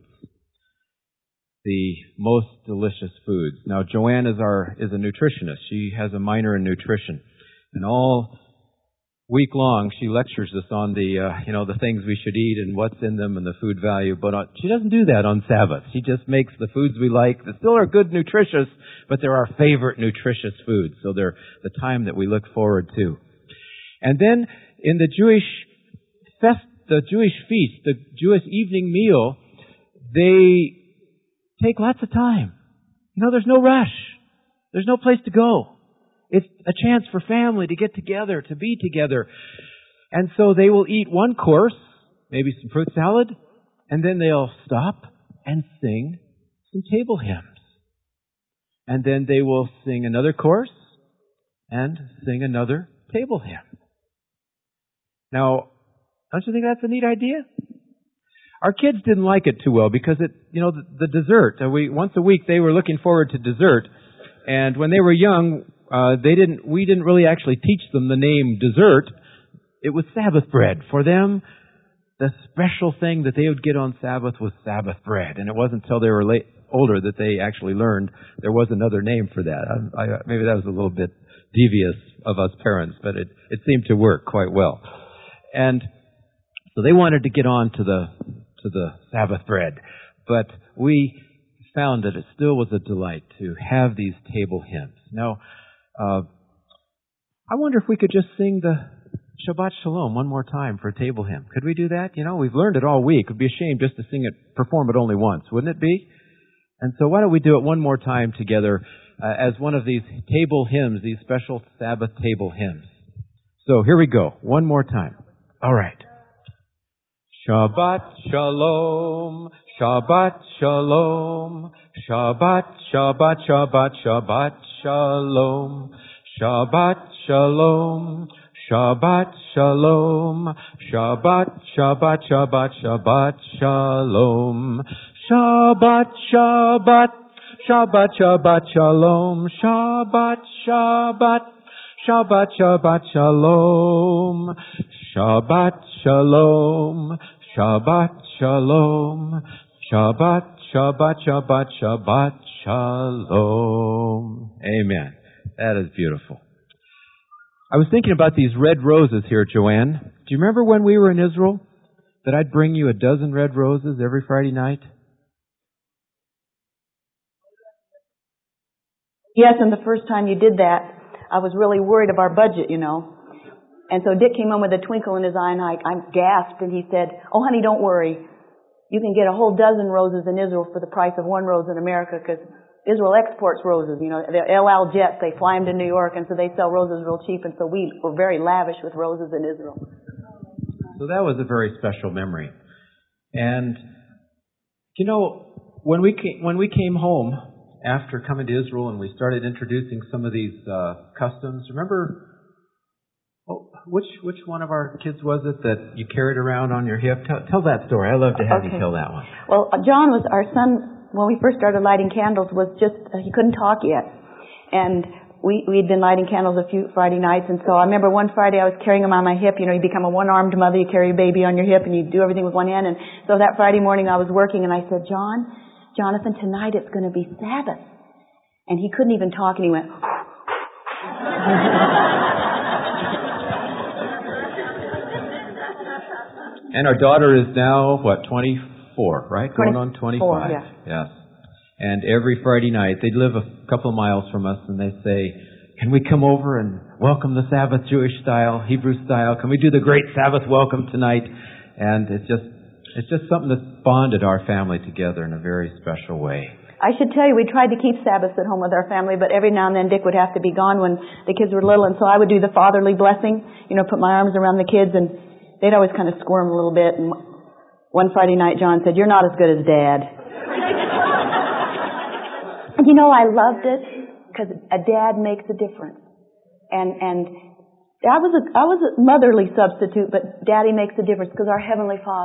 The most delicious foods. Now, Joanne is our is a nutritionist. She has a minor in nutrition. And all week long, she lectures us on the, uh, you know, the things we should eat and what's in them and the food value. But uh, she doesn't do that on Sabbath. She just makes the foods we like that still are good nutritious, but they're our favorite nutritious foods. So they're the time that we look forward to. And then in the Jewish fest, the Jewish feast, the Jewish evening meal, they take lots of time. You know, there's no rush. There's no place to go. It's a chance for family to get together, to be together. And so they will eat one course, maybe some fruit salad, and then they'll stop and sing some table hymns. And then they will sing another course and sing another table hymn. Now, don't you think that's a neat idea? Our kids didn't like it too well because it, you know, the, the dessert. Uh, we once a week they were looking forward to dessert, and when they were young, uh, they didn't. We didn't really actually teach them the name dessert. It was Sabbath bread for them. The special thing that they would get on Sabbath was Sabbath bread, and it wasn't until they were late, older that they actually learned there was another name for that. I, I, maybe that was a little bit devious of us parents, but it it seemed to work quite well, and so they wanted to get on to the to the Sabbath bread. But we found that it still was a delight to have these table hymns. Now, uh, I wonder if we could just sing the Shabbat Shalom one more time for a table hymn. Could we do that? You know, we've learned it all week. It would be a shame just to sing it, perform it only once, wouldn't it be? And so why don't we do it one more time together uh, as one of these table hymns, these special Sabbath table hymns. So here we go. One more time. All right. Shabbat Shalom, Shabbat Shalom, Shabbat, Shabbat, Shabbat, Shabbat Shalom, Shabbat Shalom, Shabbat Shalom, Shabbat, Shabbat, Shabbat, Shabbat Shalom, Shabbat, Shabbat, Shabbat, Shabbat Shalom, Shabbat, Shabbat, Shabbat, Shabbat Shalom, Shabbat Shalom, Shabbat Shalom, Shabbat, Shabbat, Shabbat, Shabbat Shalom. Amen. That is beautiful. I was thinking about these red roses here, Joanne. Do you remember when we were in Israel that I'd bring you a dozen red roses every Friday night? Yes, and the first time you did that, I was really worried of our budget, you know. And so Dick came in with a twinkle in his eye, and I, I gasped, and he said, "Oh, honey, don't worry. You can get a whole dozen roses in Israel for the price of one rose in America, because Israel exports roses. You know, they're El Al jets. They fly them to New York, and so they sell roses real cheap, and so we were very lavish with roses in Israel." So that was a very special memory. And, you know, when we came, when we came home after coming to Israel and we started introducing some of these uh, customs, remember... Oh, which which one of our kids was it that you carried around on your hip? Tell, tell that story. I love to have okay. you tell that one. Well, John was our son when we first started lighting candles. Was just uh, he couldn't talk yet, and we we'd been lighting candles a few Friday nights. And so I remember one Friday I was carrying him on my hip. You know, you become a one-armed mother. You carry a baby on your hip, and you do everything with one hand. And so that Friday morning I was working, and I said, "John, Jonathan, tonight it's going to be Sabbath," and he couldn't even talk, and he went. And our daughter is now, what, twenty-four, right? Going on twenty-five. Yeah. Yes. And every Friday night, they live a couple of miles from us, and they say, "Can we come over and welcome the Sabbath Jewish style, Hebrew style? Can we do the great Sabbath welcome tonight?" And it's just, it's just something that's bonded our family together in a very special way. I should tell you, we tried to keep Sabbaths at home with our family, but every now and then Dick would have to be gone when the kids were little, and so I would do the fatherly blessing, you know, put my arms around the kids, and they'd always kind of squirm a little bit. And one Friday night, John said, "You're not as good as Dad." And you know, I loved it because a dad makes a difference. And and I was a I was a motherly substitute, but Daddy makes a difference because our Heavenly Father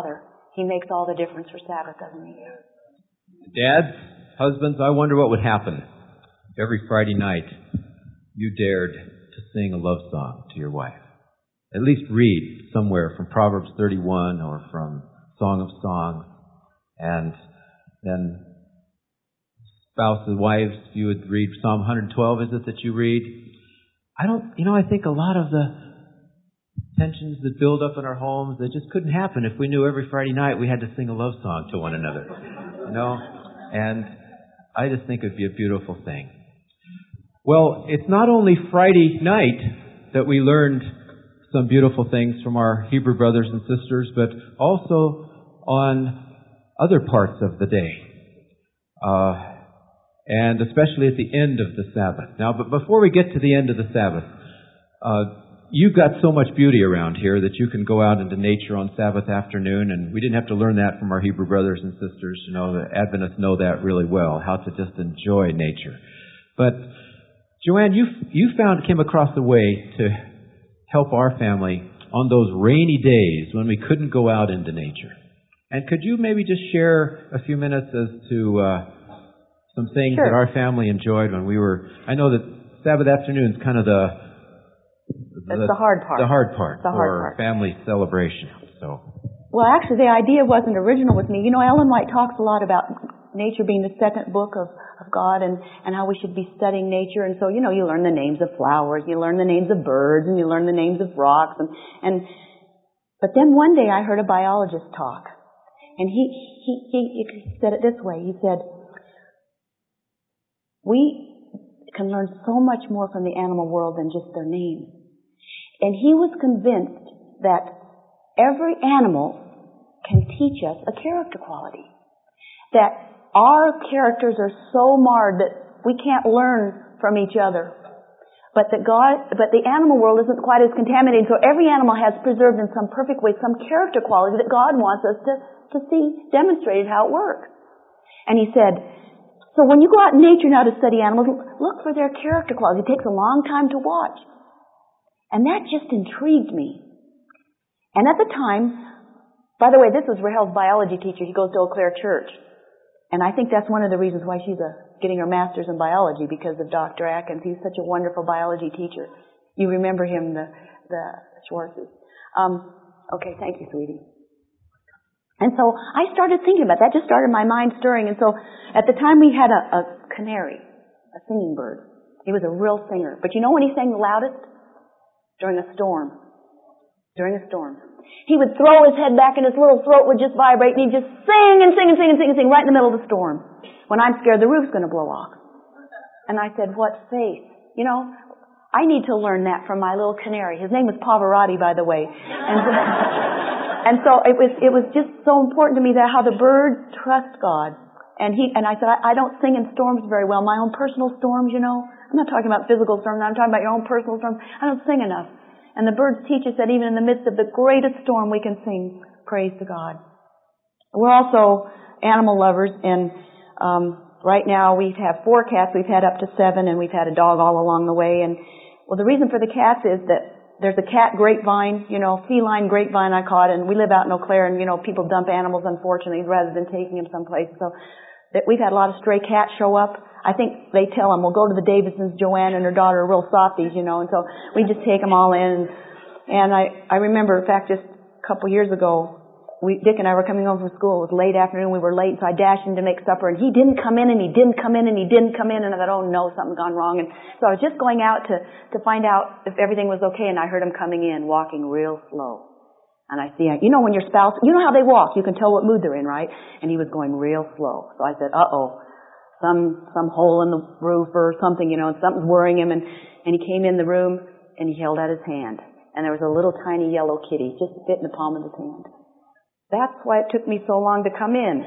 He makes all the difference for Sabbath, doesn't he? Dads, husbands, I wonder what would happen if every Friday night you dared to sing a love song to your wife. At least read somewhere from Proverbs thirty-one or from Song of Songs. And then spouses, wives, you would read Psalm one twelve, is it that you read? I don't, you know, I think a lot of the tensions that build up in our homes, they just couldn't happen if we knew every Friday night we had to sing a love song to one another. You know? And I just think it would be a beautiful thing. Well, it's not only Friday night that we learned some beautiful things from our Hebrew brothers and sisters, but also on other parts of the day. Uh, and especially at the end of the Sabbath. Now, but before we get to the end of the Sabbath, uh, you've got so much beauty around here that you can go out into nature on Sabbath afternoon, and we didn't have to learn that from our Hebrew brothers and sisters. You know, the Adventists know that really well, how to just enjoy nature. But Joanne, you you found came across a way to help our family on those rainy days when we couldn't go out into nature. And could you maybe just share a few minutes as to uh, some things Sure. that our family enjoyed when we were? I know that Sabbath afternoon is kind of the That's the hard part. The hard part the for hard part. family celebration. So, Well, actually, the idea wasn't original with me. You know, Ellen White talks a lot about nature being the second book of, of God and, and how we should be studying nature. And so, you know, you learn the names of flowers, you learn the names of birds, and you learn the names of rocks. And, and but then one day I heard a biologist talk. And he, he, he, he said it this way. He said, we can learn so much more from the animal world than just their names. And he was convinced that every animal can teach us a character quality. That our characters are so marred that we can't learn from each other. But that God, but the animal world isn't quite as contaminated, so every animal has preserved in some perfect way some character quality that God wants us to, to see demonstrated how it works. And he said, so when you go out in nature now to study animals, look for their character quality. It takes a long time to watch. And that just intrigued me. And at the time, by the way, this was Rahel's biology teacher. He goes to Eau Claire Church. And I think that's one of the reasons why she's a, getting her master's in biology, because of Doctor Atkins. He's such a wonderful biology teacher. You remember him, the, the Schwartzes. Um, okay, thank you, sweetie. And so I started thinking about that. Just started my mind stirring. And so at the time we had a, a canary, a singing bird. He was a real singer. But you know when he sang the loudest? During a storm. During a storm. He would throw his head back and his little throat would just vibrate and he'd just sing and sing and sing and sing and sing right in the middle of the storm. When I'm scared the roof's going to blow off. And I said, what faith? You know, I need to learn that from my little canary. His name was Pavarotti, by the way. And, and so it was, it was just so important to me that how the birds trust God. And he, and I said, I, I don't sing in storms very well. My own personal storms, you know. I'm not talking about physical storms. I'm talking about your own personal storms. I don't sing enough. And the birds teach us that even in the midst of the greatest storm, we can sing praise to God. We're also animal lovers, and um, right now we have four cats. We've had up to seven, and we've had a dog all along the way. And well, the reason for the cats is that there's a cat grapevine, you know, feline grapevine I call it, and we live out in Eau Claire, and you know, people dump animals, unfortunately, rather than taking them someplace. So that we've had a lot of stray cats show up. I think they tell them, we'll go to the Davidsons. Joanne and her daughter are real softies, you know, and so we just take them all in. And I, I remember, in fact, just a couple years ago, we, Dick and I were coming home from school. It was late afternoon. We were late, so I dashed in to make supper, and he didn't come in, and he didn't come in, and he didn't come in, and I thought, oh no, something's gone wrong. And so I was just going out to, to find out if everything was okay, and I heard him coming in, walking real slow. And I see, you know when your spouse, you know how they walk, you can tell what mood they're in, right? And he was going real slow. So I said, uh-oh. Some, some hole in the roof or something, you know, and something's worrying him. And, and he came in the room and he held out his hand. And there was a little tiny yellow kitty just fit in the palm of his hand. That's why it took me so long to come in.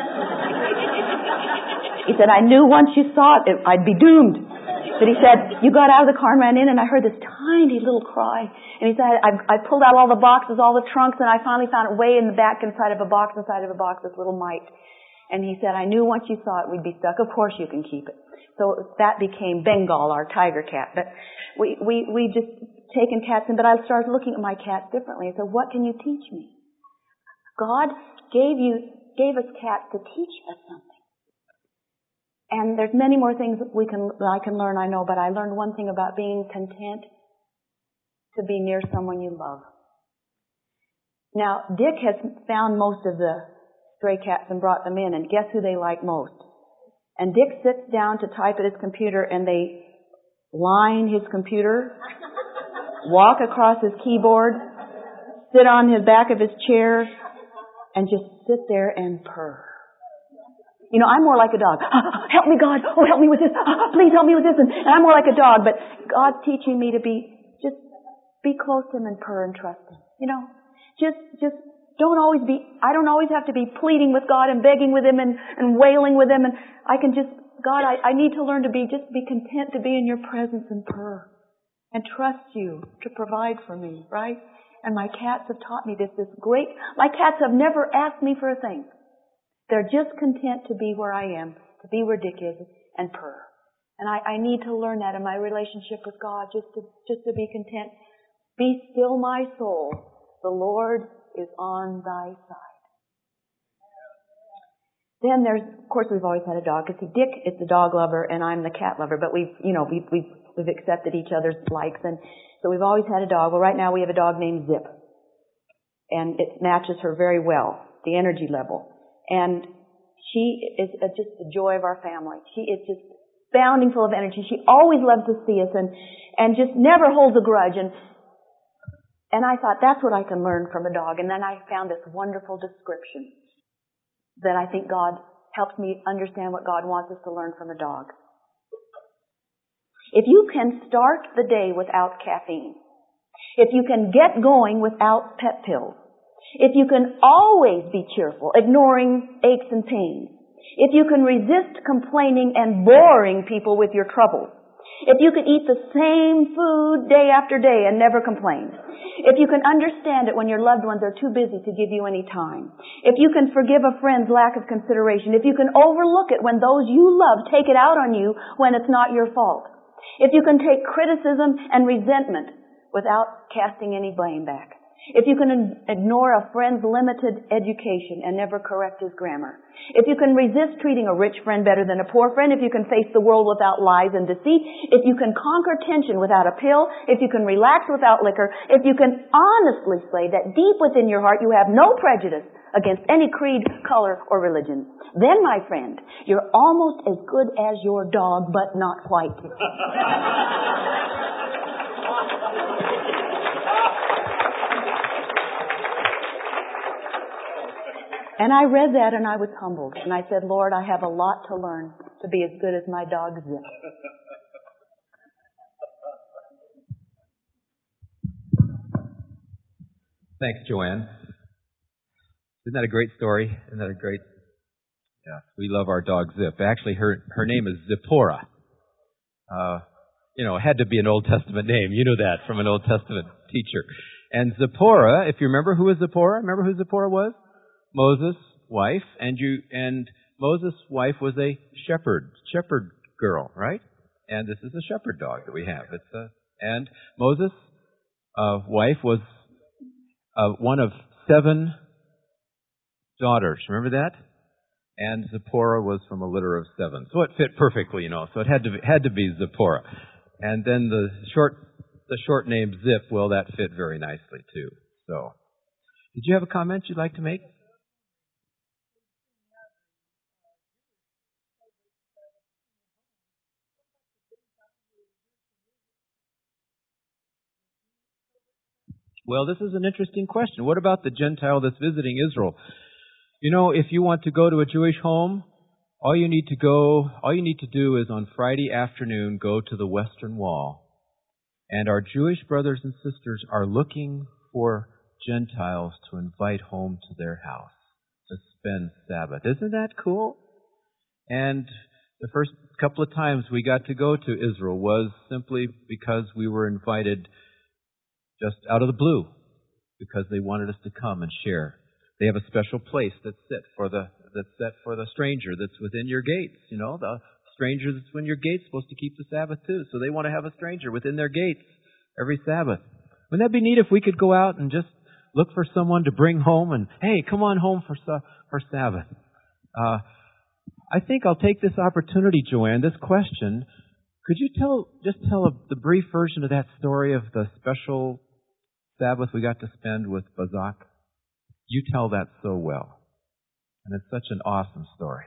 He said, I knew once you saw it, it I'd be doomed. But he said, you got out of the car and ran in, and I heard this tiny little cry. And he said, I, I pulled out all the boxes, all the trunks, and I finally found it way in the back inside of a box, inside of a box, this little mite. And he said, I knew once you saw it, we'd be stuck. Of course you can keep it. So that became Bengal, our tiger cat. But we, we, we just taken cats in, but I started looking at my cats differently. I said, what can you teach me? God gave you, gave us cats to teach us something. And there's many more things we can, I can learn, I know, but I learned one thing about being content to be near someone you love. Now, Dick has found most of the stray cats and brought them in, and guess who they like most? And Dick sits down to type at his computer, and they line his computer, walk across his keyboard, sit on the back of his chair, and just sit there and purr. You know, I'm more like a dog. Ah, help me, God. Oh, help me with this. Ah, please help me with this. And, and I'm more like a dog, but God's teaching me to be, just be close to Him and purr and trust Him. You know, just, just don't always be, I don't always have to be pleading with God and begging with Him and, and wailing with Him. And I can just, God, I, I need to learn to be, just be content to be in Your presence and purr and trust You to provide for me, right? And my cats have taught me this, this great, my cats have never asked me for a thing. They're just content to be where I am, to be where Dick is, and purr. And I, I need to learn that in my relationship with God, just to, just to be content. Be still, my soul. The Lord is on thy side. Then there's, of course, we've always had a dog. Because see, Dick is the dog lover, and I'm the cat lover. But we've, you know, we've, we've, we've accepted each other's likes, and so we've always had a dog. Well, right now we have a dog named Zip, and it matches her very well, the energy level. And she is just the joy of our family. She is just bounding full of energy. She always loves to see us and, and just never holds a grudge. And, and I thought, that's what I can learn from a dog. And then I found this wonderful description that I think God helps me understand what God wants us to learn from a dog. If you can start the day without caffeine, if you can get going without pep pills, if you can always be cheerful, ignoring aches and pains, if you can resist complaining and boring people with your troubles, if you can eat the same food day after day and never complain, if you can understand it when your loved ones are too busy to give you any time, if you can forgive a friend's lack of consideration, if you can overlook it when those you love take it out on you when it's not your fault, if you can take criticism and resentment without casting any blame back, if you can ignore a friend's limited education and never correct his grammar, if you can resist treating a rich friend better than a poor friend, if you can face the world without lies and deceit, if you can conquer tension without a pill, if you can relax without liquor, if you can honestly say that deep within your heart you have no prejudice against any creed, color, or religion, then, my friend, you're almost as good as your dog, but not quite. And I read that and I was humbled. And I said, Lord, I have a lot to learn to be as good as my dog Zip. Thanks, Joanne. Isn't that a great story? Isn't that a great... Yeah, we love our dog Zip. Actually, her her name is Zipporah. Uh, you know, it had to be an Old Testament name. You know that from an Old Testament teacher. And Zipporah, if you remember who was Zipporah? Remember who Zipporah was? Moses' wife, and you and Moses' wife was a shepherd, shepherd girl, right? And this is a shepherd dog that we have. It's a and Moses' uh, wife was uh, one of seven daughters. Remember that? And Zipporah was from a litter of seven, so it fit perfectly, you know. So it had to be, had to be Zipporah. And then the short the short name Zip, well, that fit very nicely too. So, did you have a comment you'd like to make? Well, this is an interesting question. What about the Gentile that's visiting Israel? You know, if you want to go to a Jewish home, all you need to go, all you need to do is on Friday afternoon go to the Western Wall. And our Jewish brothers and sisters are looking for Gentiles to invite home to their house to spend Sabbath. Isn't that cool? And the first couple of times we got to go to Israel was simply because we were invited just out of the blue, because they wanted us to come and share. They have a special place that's set for the that's set for the stranger that's within your gates. You know, the stranger that's within your gates is supposed to keep the Sabbath too. So they want to have a stranger within their gates every Sabbath. Wouldn't that be neat if we could go out and just look for someone to bring home and, hey, come on home for for Sabbath. Uh, I think I'll take this opportunity, Joanne, this question. Could you tell, just tell a, the brief version of that story of the special Sabbath we got to spend with Bazak? You tell that so well. And it's such an awesome story.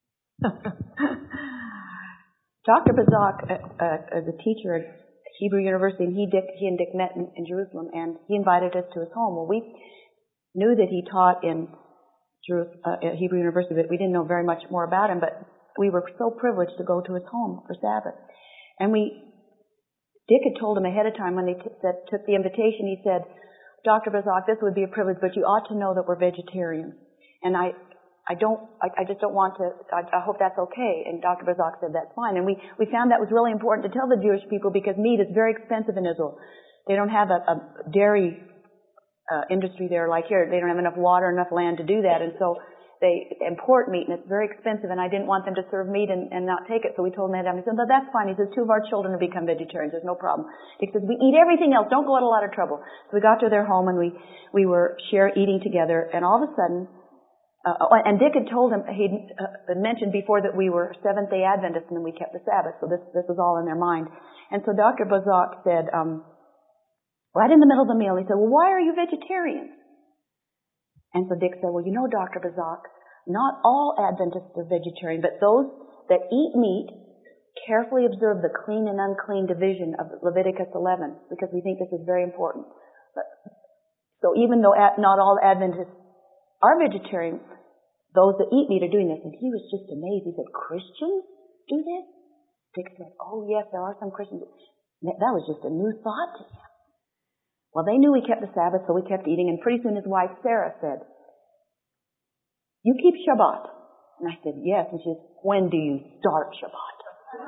Doctor Bazak, uh, uh, as a teacher at Hebrew University, and he, Dick, he and Dick met in, in Jerusalem, and he invited us to his home. Well, we knew that he taught in Jerusalem, uh, at Hebrew University, but we didn't know very much more about him, but we were so privileged to go to his home for Sabbath. And we, Dick had told him ahead of time when they t- said, took the invitation, he said, Doctor Bazak, this would be a privilege, but you ought to know that we're vegetarians. And I, I don't, I, I just don't want to, I, I hope that's okay. And Doctor Bazak said that's fine. And we, we found that was really important to tell the Jewish people because meat is very expensive in Israel. They don't have a, a dairy uh, industry there like here. They don't have enough water, enough land to do that. And so they import meat, and it's very expensive, and I didn't want them to serve meat and, and not take it. So we told him that. He said, no, that's fine. He says, two of our children have become vegetarians. There's no problem. He says, we eat everything else. Don't go at a lot of trouble. So we got to their home, and we, we were share eating together, and all of a sudden, uh, and Dick had told him, he'd uh, mentioned before that we were Seventh-day Adventists, and then we kept the Sabbath. So this, this was all in their mind. And so Doctor Bazak said, um, right in the middle of the meal, he said, well, why are you vegetarians? And so Dick said, well, you know, Doctor Bazak, not all Adventists are vegetarian, but those that eat meat carefully observe the clean and unclean division of Leviticus eleven, because we think this is very important. But, so even though not all Adventists are vegetarians, those that eat meat are doing this. And he was just amazed. He said, Christians do this? Dick said, oh yes, there are some Christians. That was just a new thought to him. Well, they knew we kept the Sabbath, so we kept eating, and pretty soon his wife, Sarah, said, you keep Shabbat? And I said, yes. And she said, when do you start Shabbat?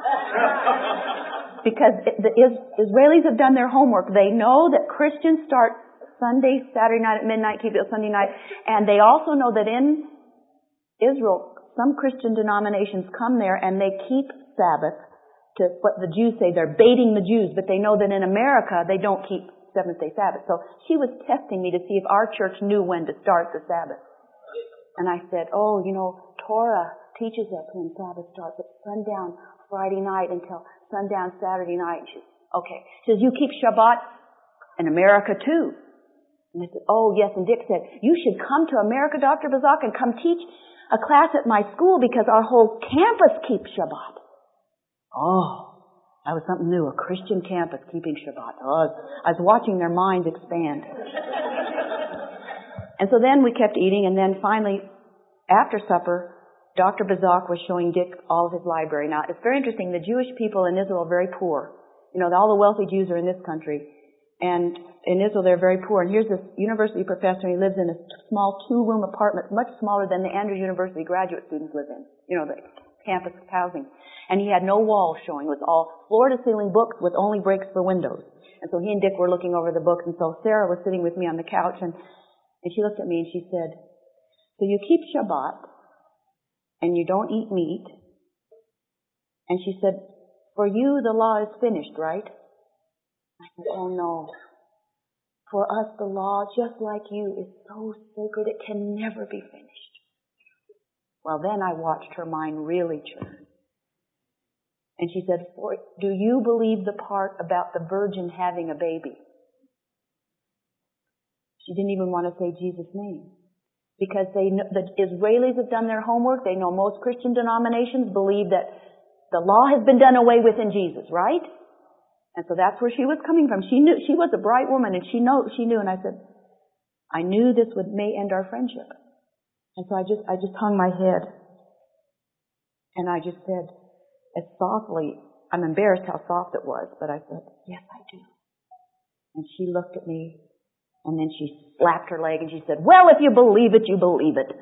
Because the Israelis have done their homework. They know that Christians start Sunday, Saturday night at midnight, keep it Sunday night, and they also know that in Israel, some Christian denominations come there and they keep Sabbath to what the Jews say. They're baiting the Jews, but they know that in America they don't keep Seventh-day Sabbath. So she was testing me to see if our church knew when to start the Sabbath. And I said, oh, you know, Torah teaches us when Sabbath starts at sundown Friday night until sundown Saturday night. And she said, okay. She says, you keep Shabbat in America too. And I said, oh, yes. And Dick said, you should come to America, Doctor Bazak, and come teach a class at my school because our whole campus keeps Shabbat. Oh. That was something new, a Christian campus keeping Shabbat. Oh, I, was, I was watching their minds expand. And so then we kept eating, and then finally, after supper, Doctor Bazak was showing Dick all of his library. Now, it's very interesting. The Jewish people in Israel are very poor. You know, all the wealthy Jews are in this country. And in Israel, they're very poor. And here's this university professor, and he lives in a small two-room apartment, much smaller than the Andrews University graduate students live in. You know, the campus housing. And he had no walls showing. It was all floor-to-ceiling books with only breaks for windows. And so he and Dick were looking over the books. And so Sarah was sitting with me on the couch, and, and she looked at me and she said, so you keep Shabbat, and you don't eat meat. And she said, for you the law is finished, right? I said, oh no. For us the law, just like you, is so sacred it can never be finished. Well, then I watched her mind really churn. And she said, do you believe the part about the virgin having a baby? She didn't even want to say Jesus' name. Because they know, the Israelis have done their homework. They know most Christian denominations believe that the law has been done away with in Jesus, right? And so that's where she was coming from. She knew, she was a bright woman, and she know, she knew, and I said, I knew this would may end our friendship. And so I just, I just hung my head. And I just said, as softly, I'm embarrassed how soft it was, but I said, yes, I do. And she looked at me, and then she slapped her leg, and she said, well, if you believe it, you believe it.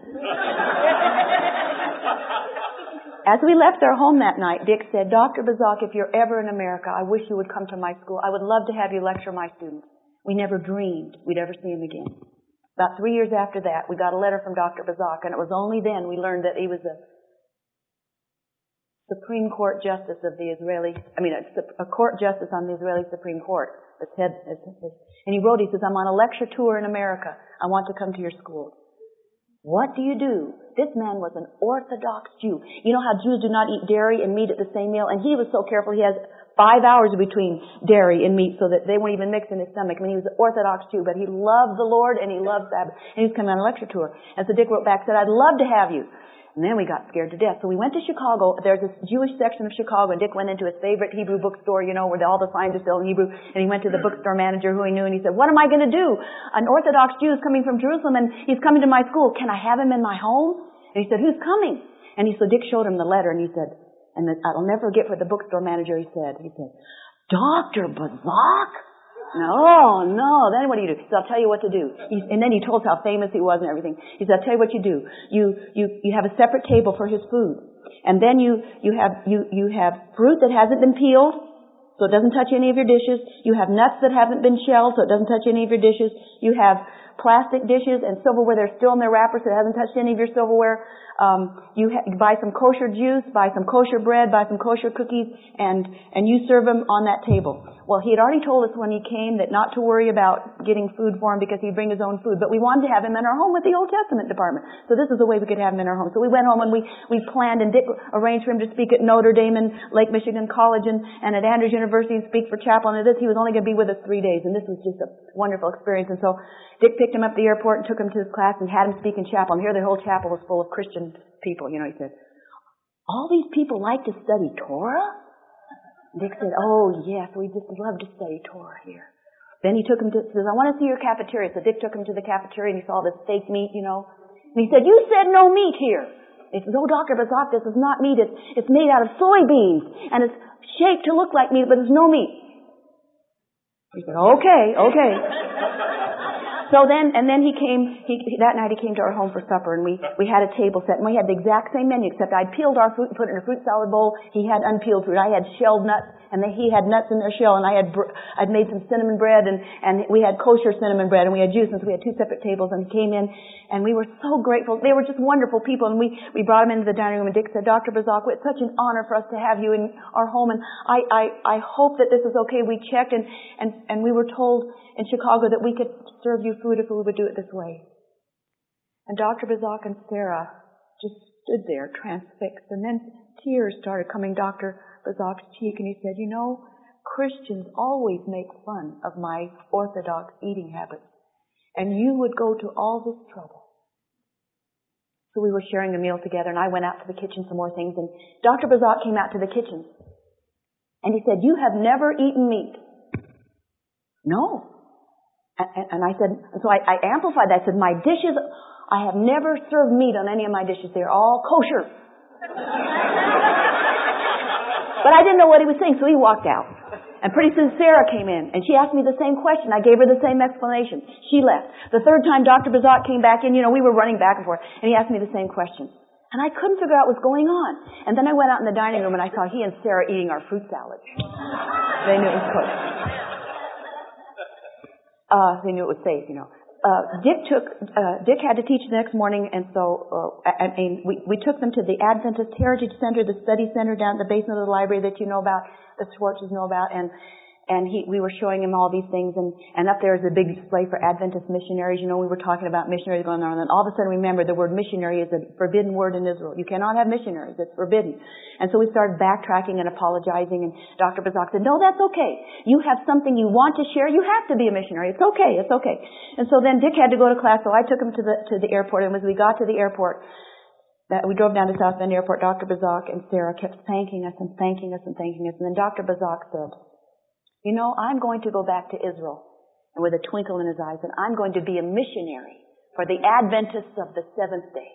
As we left our home that night, Dick said, Doctor Bazak, if you're ever in America, I wish you would come to my school. I would love to have you lecture my students. We never dreamed we'd ever see him again. About three years after that, we got a letter from Doctor Bazak, and it was only then we learned that he was a Supreme Court Justice of the Israeli, I mean, a, a court justice on the Israeli Supreme Court. It's head, it's, it's, and he wrote, he says, I'm on a lecture tour in America. I want to come to your school. What do you do? This man was an Orthodox Jew. You know how Jews do not eat dairy and meat at the same meal? And he was so careful, he has five hours between dairy and meat so that they won't even mix in his stomach. I mean, he was an Orthodox Jew, but he loved the Lord and he loved Sabbath. And he was coming on a lecture tour. And so Dick wrote back and said, I'd love to have you. And then we got scared to death. So we went to Chicago. There's this Jewish section of Chicago, and Dick went into his favorite Hebrew bookstore, you know, where all the signs are still in Hebrew. And he went to the bookstore manager who he knew, and he said, what am I going to do? An Orthodox Jew is coming from Jerusalem, and he's coming to my school. Can I have him in my home? And he said, who's coming? And he so Dick showed him the letter, and he said, and the, I'll never forget what the bookstore manager he said. He said, Doctor Bazak? No, no. Then what do you do? He said, I'll tell you what to do. He, and then he told us how famous he was and everything. He said, I'll tell you what you do. You, you, you have a separate table for his food. And then you, you have, you, you have fruit that hasn't been peeled, so it doesn't touch any of your dishes. You have nuts that haven't been shelled, so it doesn't touch any of your dishes. You have plastic dishes and silverware that are still in their wrappers, so it hasn't touched any of your silverware. Um, you ha- buy some kosher juice, buy some kosher bread, buy some kosher cookies, and, and you serve them on that table. Well, he had already told us when he came that not to worry about getting food for him because he'd bring his own food. But we wanted to have him in our home with the Old Testament department. So this is the way we could have him in our home. So we went home and we, we planned, and Dick arranged for him to speak at Notre Dame and Lake Michigan College and, and at Andrews University and speak for chaplain. And this, he was only going to be with us three days. And this was just a wonderful experience. And so Dick picked him up at the airport and took him to his class and had him speak in chapel. And here the whole chapel was full of Christian people. You know, he said, all these people like to study Torah? Dick said, oh, yes, we just love to study Torah here. Then he took him to, says, I want to see your cafeteria. So Dick took him to the cafeteria and he saw this fake meat, you know. And he said, you said no meat here. He says, oh, Doctor Bazak, this is not meat. It's, it's made out of soybeans. And it's shaped to look like meat, but there's no meat. He said, okay, okay. So then, and then he came, he, that night he came to our home for supper, and we, we had a table set, and we had the exact same menu, except I'd peeled our fruit and put it in a fruit salad bowl. He had unpeeled fruit. I had shelled nuts, and then he had nuts in their shell, and I had, br- I'd made some cinnamon bread, and, and we had kosher cinnamon bread, and we had juice, and so we had two separate tables, and he came in, and we were so grateful. They were just wonderful people, and we, we brought him into the dining room, and Dick said, Doctor Bazak, it's such an honor for us to have you in our home, and I, I, I hope that this is okay. We checked, and, and, and we were told in Chicago that we could serve you food if we would do it this way. And Doctor Bazak and Sarah just stood there transfixed, and then tears started coming Doctor Bazak's cheek, and he said, you know, Christians always make fun of my Orthodox eating habits, and you would go to all this trouble. So we were sharing a meal together, and I went out to the kitchen some more things, and Doctor Bazak came out to the kitchen, and he said, you have never eaten meat. No. And I said, so I, I amplified that. I said, my dishes, I have never served meat on any of my dishes. They're all kosher. But I didn't know what he was saying, so he walked out. And pretty soon Sarah came in, and she asked me the same question. I gave her the same explanation. She left. The third time Doctor Bazak came back in, you know, we were running back and forth, and he asked me the same question. And I couldn't figure out what was going on. And then I went out in the dining room, and I saw he and Sarah eating our fruit salad. They knew it was kosher. Uh, they knew it was safe, you know. Uh, Dick took, uh, Dick had to teach the next morning, and so, uh, I, I mean, we, we took them to the Adventist Heritage Center, the study center down at the basement of the library that you know about, the Schwartzes know about, and, and he, we were showing him all these things, and, and up there is a big display for Adventist missionaries. You know, we were talking about missionaries going on, and then all of a sudden remember the word missionary is a forbidden word in Israel. You cannot have missionaries. It's forbidden. And so we started backtracking and apologizing, and Doctor Bazak said, no, that's okay. You have something you want to share. You have to be a missionary. It's okay. It's okay. And so then Dick had to go to class, so I took him to the, to the airport, and as we got to the airport, that we drove down to South Bend Airport, Doctor Bazak and Sarah kept thanking us and thanking us and thanking us, and then Doctor Bazak said, you know, I'm going to go back to Israel, and with a twinkle in his eyes, and I'm going to be a missionary for the Adventists of the Seventh Day.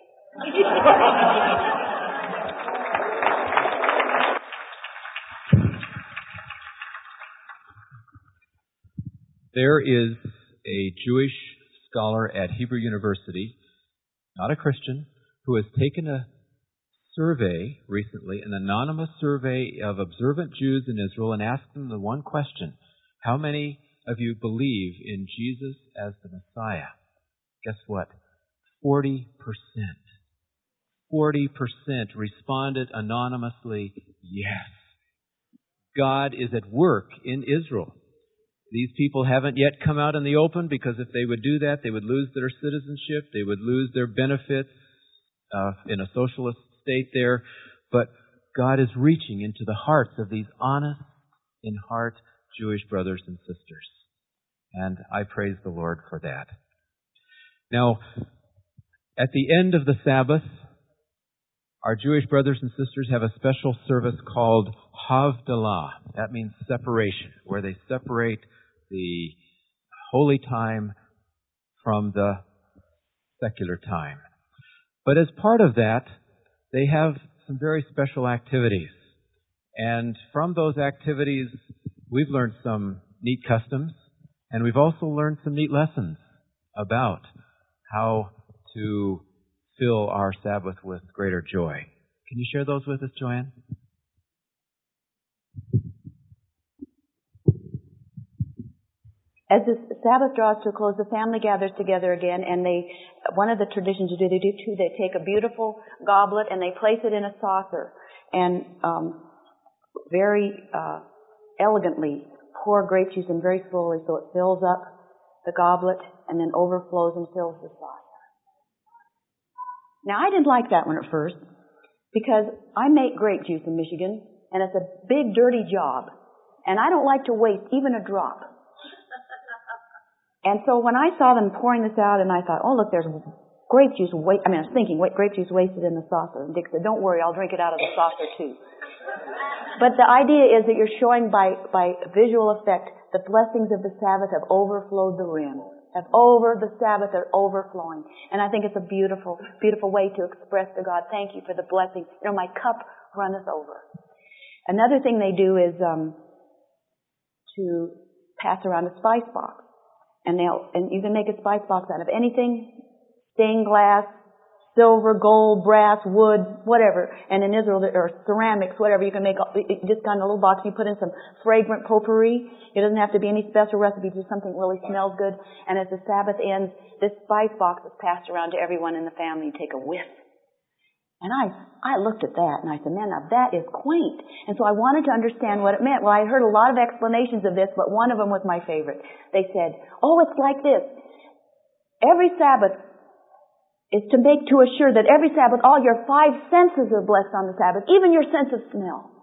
There is a Jewish scholar at Hebrew University, not a Christian, who has taken a survey recently, an anonymous survey of observant Jews in Israel, and asked them the one question: how many of you believe in Jesus as the Messiah? Guess what? forty percent. forty percent responded anonymously, yes. God is at work in Israel. These people haven't yet come out in the open, because if they would do that, they would lose their citizenship, they would lose their benefits uh, in a socialist state there. But God is reaching into the hearts of these honest, in heart Jewish brothers and sisters. And I praise the Lord for that. Now, at the end of the Sabbath, our Jewish brothers and sisters have a special service called Havdalah. That means separation, where they separate the holy time from the secular time. But as part of that, they have some very special activities. And from those activities, we've learned some neat customs, and we've also learned some neat lessons about how to fill our Sabbath with greater joy. Can you share those with us, Joanne? As the Sabbath draws to a close, the family gathers together again, and they, one of the traditions you do, they do too, they take a beautiful goblet and they place it in a saucer and um, very uh, elegantly pour grape juice in very slowly so it fills up the goblet and then overflows and fills the saucer. Now, I didn't like that one at first because I make grape juice in Michigan, and it's a big, dirty job, and I don't like to waste even a drop. And so when I saw them pouring this out, and I thought, oh, look, there's grape juice, wa- I mean, I was thinking, wait, grape juice wasted in the saucer. And Dick said, don't worry, I'll drink it out of the saucer too. But the idea is that you're showing by, by visual effect the blessings of the Sabbath have overflowed the rim. Have over the Sabbath are overflowing. And I think it's a beautiful, beautiful way to express to God, thank you for the blessing. You know, my cup runneth over. Another thing they do is um, to pass around a spice box. And they'll, and you can make a spice box out of anything, stained glass, silver, gold, brass, wood, whatever. And in Israel, there are ceramics, whatever. You can make just kind of a little box. You put in some fragrant potpourri. It doesn't have to be any special recipe, just something that really smells good. And as the Sabbath ends, this spice box is passed around to everyone in the family. You take a whiff. And I, I looked at that and I said, man, now that is quaint. And so I wanted to understand what it meant. Well, I heard a lot of explanations of this, but one of them was my favorite. They said, oh, it's like this. Every Sabbath is to make, to assure that every Sabbath, all your five senses are blessed on the Sabbath, even your sense of smell.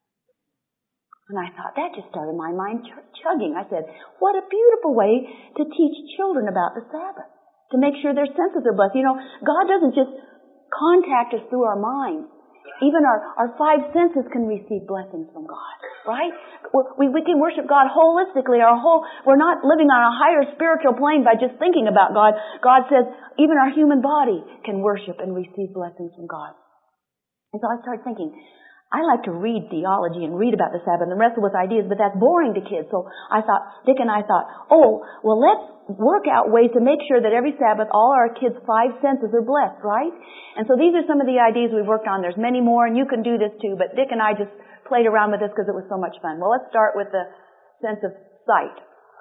And I thought, that just started my mind ch- chugging. I said, what a beautiful way to teach children about the Sabbath, to make sure their senses are blessed. You know, God doesn't just contact us through our minds. Even our, our five senses can receive blessings from God, right? We, we can worship God holistically. Our whole, we're not living on a higher spiritual plane by just thinking about God. God says even our human body can worship and receive blessings from God. And so I started thinking, I like to read theology and read about the Sabbath and wrestle with ideas, but that's boring to kids. So I thought, Dick and I thought, oh, well, let's work out ways to make sure that every Sabbath all our kids' five senses are blessed, right? And so these are some of the ideas we've worked on. There's many more, and you can do this too, but Dick and I just played around with this because it was so much fun. Well, let's start with the sense of sight.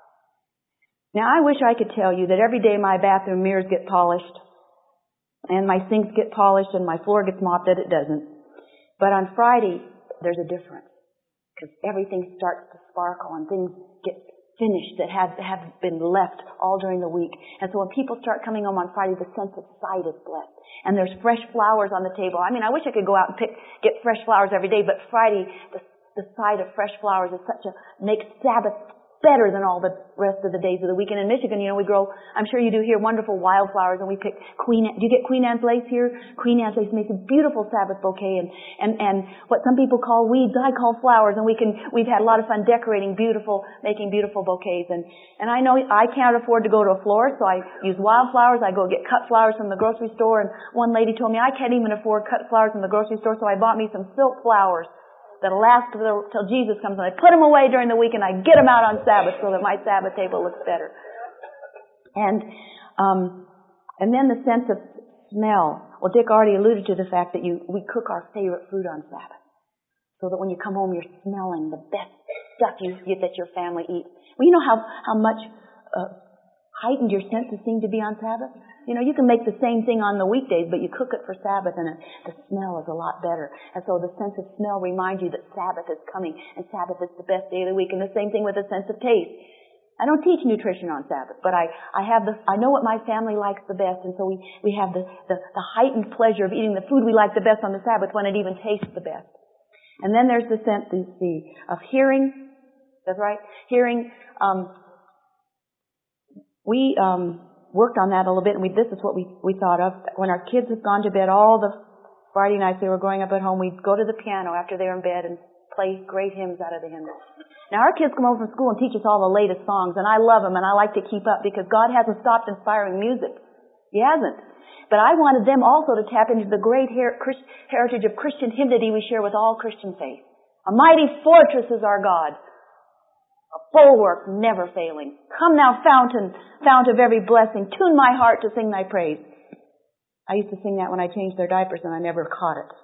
Now, I wish I could tell you that every day my bathroom mirrors get polished, and my sinks get polished, and my floor gets mopped, that it doesn't. But on Friday, there's a difference because everything starts to sparkle and things get finished that have, have been left all during the week. And so when people start coming home on Friday, the sense of sight is blessed. And there's fresh flowers on the table. I mean, I wish I could go out and pick, get fresh flowers every day, but Friday, the, the sight of fresh flowers is such a, makes Sabbath better than all the rest of the days of the week. And in Michigan, you know, we grow, I'm sure you do here, wonderful wildflowers, and we pick Queen, do you get Queen Anne's lace here? Queen Anne's lace makes a beautiful Sabbath bouquet, and, and, and what some people call weeds, I call flowers, and we can, we've had a lot of fun decorating beautiful, making beautiful bouquets. And, and I know I can't afford to go to a florist, so I use wildflowers. I go get cut flowers from the grocery store, and one lady told me I can't even afford cut flowers from the grocery store, so I bought me some silk flowers that'll last till Jesus comes, and I put them away during the week and I get them out on Sabbath so that my Sabbath table looks better. And um, and then the sense of smell. Well, Dick already alluded to the fact that you we cook our favorite food on Sabbath, so that when you come home you're smelling the best stuff you, you that your family eats. Well, you know how how much uh, heightened your senses seem to be on Sabbath. You know, you can make the same thing on the weekdays, but you cook it for Sabbath and it, the smell is a lot better. And so the sense of smell reminds you that Sabbath is coming and Sabbath is the best day of the week. And the same thing with the sense of taste. I don't teach nutrition on Sabbath, but I, I have the, I know what my family likes the best, and so we, we have the, the, the heightened pleasure of eating the food we like the best on the Sabbath when it even tastes the best. And then there's the sense the, the, of hearing. That's right. Hearing, um, we, um, worked on that a little bit, and we, this is what we, we thought of. When our kids had gone to bed, all the Friday nights they were growing up at home, we'd go to the piano after they were in bed and play great hymns out of the hymnal. Now our kids come home from school and teach us all the latest songs, and I love them, and I like to keep up because God hasn't stopped inspiring music. He hasn't. But I wanted them also to tap into the great her- Christ- heritage of Christian hymnody we share with all Christian faith. A mighty fortress is our God, a bulwark never failing. Come thou fountain, fount of every blessing, tune my heart to sing thy praise. I used to sing that when I changed their diapers and I never caught it.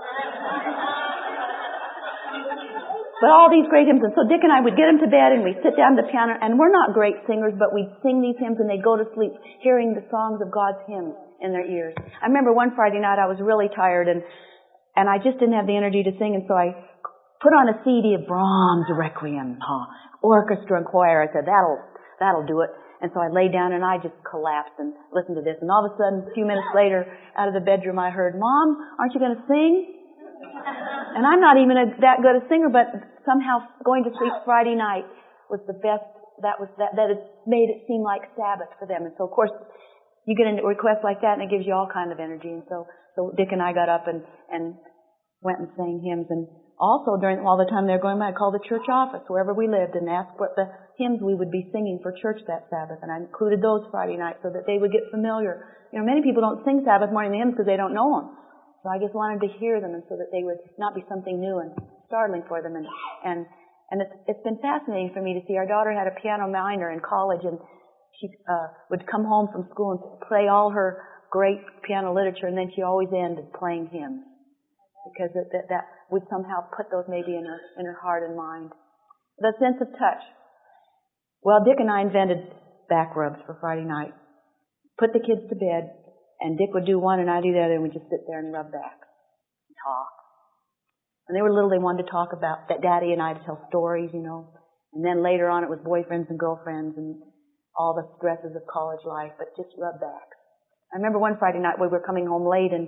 But all these great hymns, and so Dick and I would get them to bed and we'd sit down at the piano, and we're not great singers, but we'd sing these hymns and they'd go to sleep hearing the songs of God's hymns in their ears. I remember one Friday night I was really tired and, and I just didn't have the energy to sing, and so I put on a C D of Brahms Requiem, huh? Orchestra and choir. I said, that'll, that'll do it. And so I lay down and I just collapsed and listened to this. And all of a sudden, a few minutes later, out of the bedroom, I heard, Mom, aren't you going to sing? And I'm not even a, that good a singer, but somehow going to sleep Friday night was the best. That was that, that it made it seem like Sabbath for them. And so, of course, you get a request like that and it gives you all kind of energy. And so, so Dick and I got up and, and went and sang hymns. And also, during all the time they were going by, I called the church office wherever we lived and asked what the hymns we would be singing for church that Sabbath. And I included those Friday nights so that they would get familiar. You know, many people don't sing Sabbath morning hymns because they don't know them. So I just wanted to hear them, and so that they would not be something new and startling for them. And and and it's it's been fascinating for me to see. Our daughter had a piano minor in college, and she uh, would come home from school and play all her great piano literature, and then she always ended playing hymns, because that that, that would somehow put those maybe in her in her heart and mind. The sense of touch. Well, Dick and I invented back rubs for Friday night. Put the kids to bed. And Dick would do one and I'd do the other, and we'd just sit there and rub back and talk. When they were little, they wanted to talk about that Daddy and I'd tell stories, you know. And then later on it was boyfriends and girlfriends and all the stresses of college life, but just rub back. I remember one Friday night we were coming home late and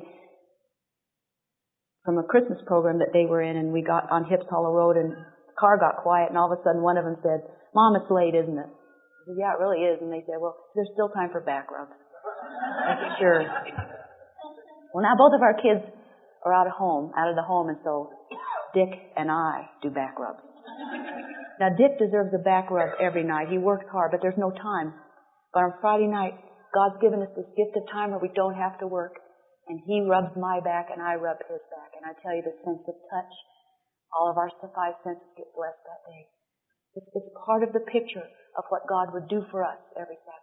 from a Christmas program that they were in, and we got on Hips Hollow Road and the car got quiet, and all of a sudden one of them said, Mom, it's late, isn't it? I said, yeah, it really is. And they said, well, there's still time for back rubs. I said, sure. Well, now both of our kids are out of home, out of the home, and so Dick and I do back rubs. Now, Dick deserves a back rub every night. He works hard, but there's no time. But on Friday night, God's given us this gift of time where we don't have to work, and He rubs my back and I rub His back. And I tell you, the sense of touch, all of our five senses get blessed that day. It's, it's part of the picture of what God would do for us every Sabbath.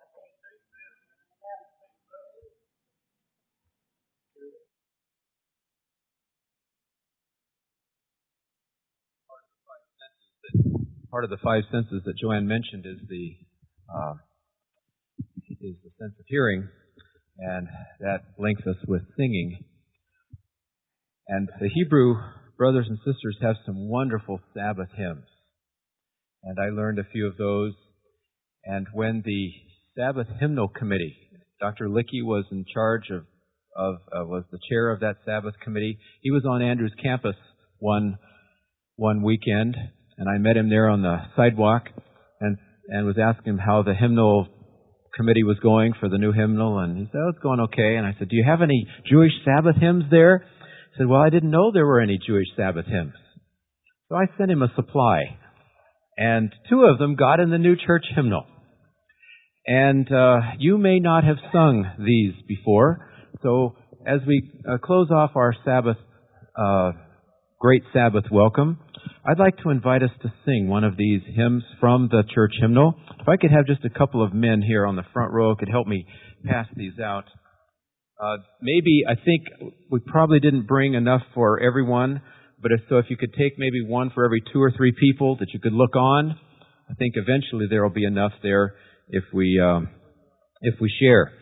Part of the five senses that Joanne mentioned is the uh, is the sense of hearing, and that links us with singing. And the Hebrew brothers and sisters have some wonderful Sabbath hymns, and I learned a few of those. And when the Sabbath hymnal committee, Doctor Lickey was in charge of of uh, was the chair of that Sabbath committee. He was on Andrews campus one one weekend. And I met him there on the sidewalk and and was asking him how the hymnal committee was going for the new hymnal. And he said, oh, it's going okay. And I said, do you have any Jewish Sabbath hymns there? He said, well, I didn't know there were any Jewish Sabbath hymns. So I sent him a supply. And two of them got in the new church hymnal. And uh, you may not have sung these before. So as we uh, close off our Sabbath, uh, great Sabbath welcome, I'd like to invite us to sing one of these hymns from the church hymnal. If I could have just a couple of men here on the front row could help me pass these out. Uh, maybe, I think we probably didn't bring enough for everyone, but if, so if you could take maybe one for every two or three people that you could look on, I think eventually there will be enough there if we, um, if we share.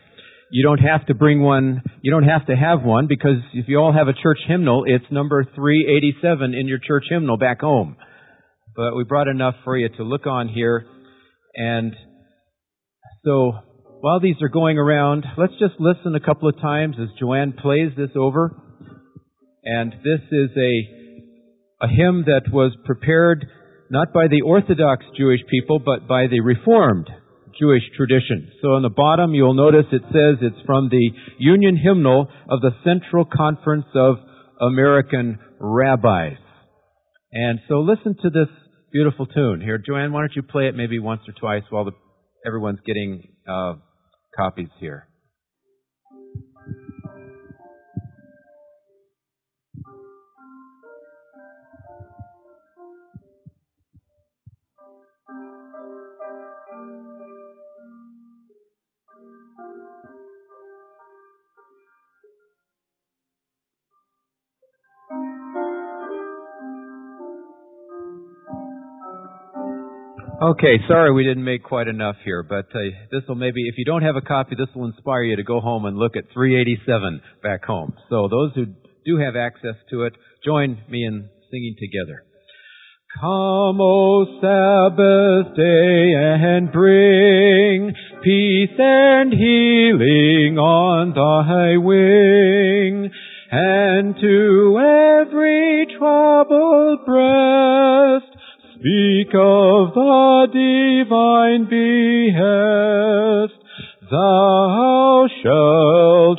You don't have to bring one, you don't have to have one, because if you all have a church hymnal, it's number three eighty-seven in your church hymnal back home. But we brought enough for you to look on here. And so, while these are going around, let's just listen a couple of times as Joanne plays this over. And this is a, a hymn that was prepared not by the Orthodox Jewish people, but by the Reformed Jewish tradition. So on the bottom, you'll notice it says it's from the Union Hymnal of the Central Conference of American Rabbis. And so listen to this beautiful tune. Here, Joanne, why don't you play it maybe once or twice while the, everyone's getting uh, copies here. Okay, sorry we didn't make quite enough here, but uh, this will maybe, if you don't have a copy, this will inspire you to go home and look at three eighty-seven back home. So those who do have access to it, join me in singing together. Come, O Sabbath day, and bring peace and healing on thy wing, and to every troubled breast speak of the divine behest. Thou shalt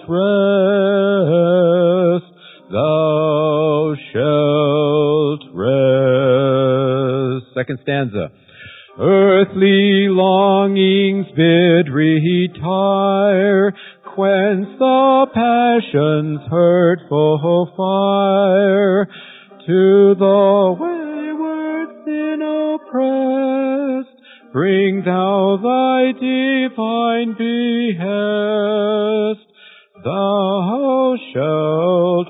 rest, thou shalt rest. Second stanza. Earthly longings bid retire, quench the passion's hurtful fire. To the wayward sin oppressed, bring thou thy divine behest. Thou shalt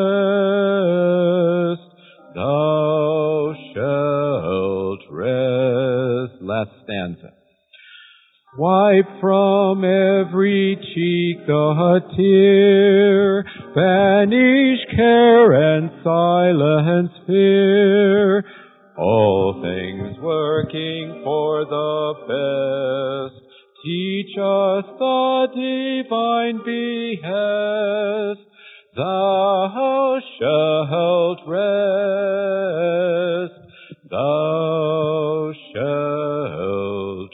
rest, thou shalt rest. Last stanza. Wipe from every cheek the tear, banish care and silence fear. All things working for the best, teach us the divine behest. Thou shalt rest, thou shalt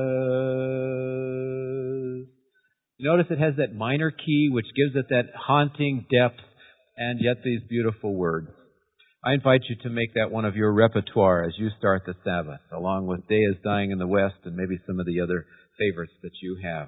rest. Notice it has that minor key which gives it that haunting depth and yet these beautiful words. I invite you to make that one of your repertoire as you start the Sabbath, along with Day is Dying in the West and maybe some of the other favorites that you have.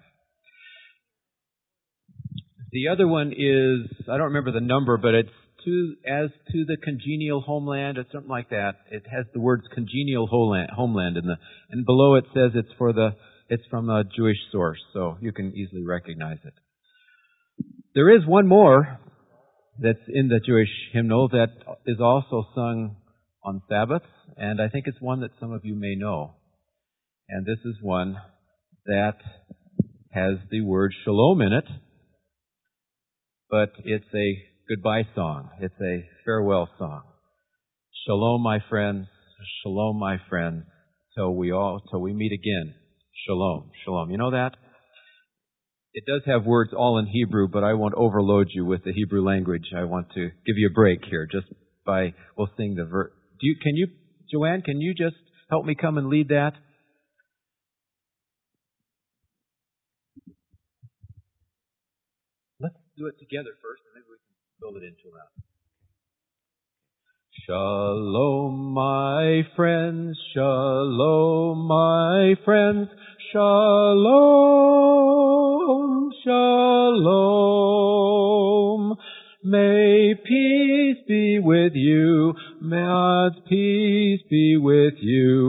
The other one is, I don't remember the number, but it's to, as to the congenial homeland, or something like that. It has the words congenial homeland, in the, and below it says it's for the, it's from a Jewish source, so you can easily recognize it. There is one more that's in the Jewish hymnal that is also sung on Sabbaths, and I think it's one that some of you may know. And this is one that has the word shalom in it, but it's a goodbye song. It's a farewell song. Shalom, my friends. Shalom, my friends. Till we all, till we meet again. Shalom, shalom. You know that? It does have words all in Hebrew, but I won't overload you with the Hebrew language. I want to give you a break here just by, we'll sing the verse. Do you, can you, Joanne, can you just help me come and lead that? Let's do it together first, and maybe we can build it into a round. Shalom, my friends, shalom, my friends, shalom, shalom. May peace be with you, may God's peace be with you.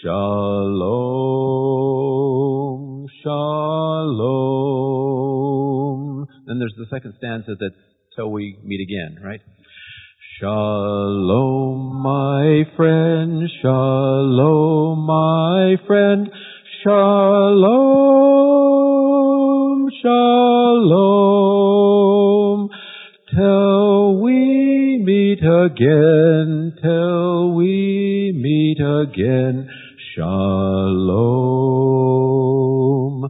Shalom, shalom. Then there's the second stanza that's till we meet again, right? Shalom, my friend, shalom, my friend, shalom, shalom. Till we meet again, till we meet again. Shalom,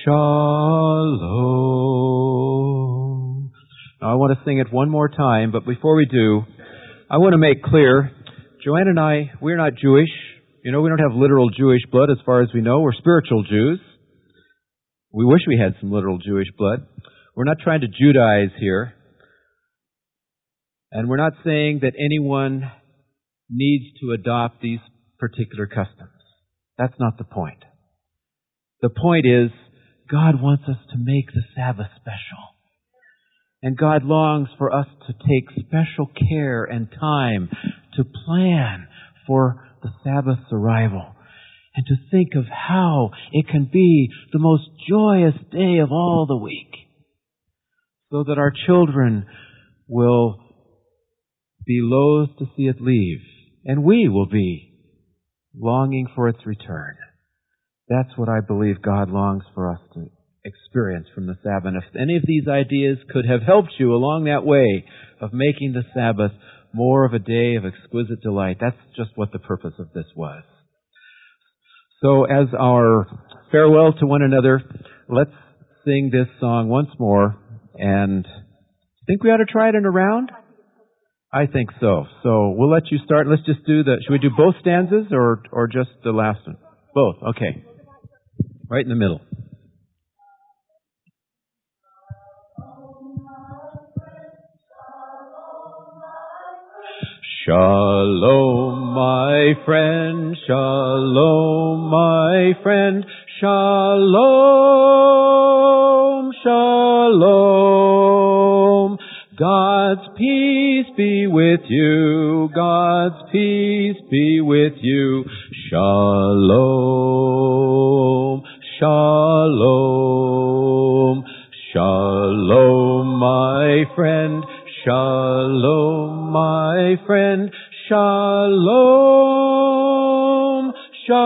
shalom. Now, I want to sing it one more time, but before we do, I want to make clear, Joanne and I, we're not Jewish. You know, we don't have literal Jewish blood as far as we know. We're spiritual Jews. We wish we had some literal Jewish blood. We're not trying to Judaize here. And we're not saying that anyone needs to adopt these particular customs. That's not the point. The point is, God wants us to make the Sabbath special. And God longs for us to take special care and time to plan for the Sabbath's arrival and to think of how it can be the most joyous day of all the week, so that our children will be loath to see it leave, and we will be longing for its return. That's what I believe God longs for us to experience from the Sabbath. If any of these ideas could have helped you along that way of making the Sabbath more of a day of exquisite delight, that's just what the purpose of this was. So as our farewell to one another, let's sing this song once more. And think we ought to try it in a round? I think so. So we'll let you start. Let's just do the, should we do both stanzas or, or just the last one? Both. Okay. Right in the middle. Shalom, my friend, shalom, my friend, shalom, shalom. God's peace be with you, God's peace be with you, shalom, shalom, shalom, my friend, shalom, my friend, shalom,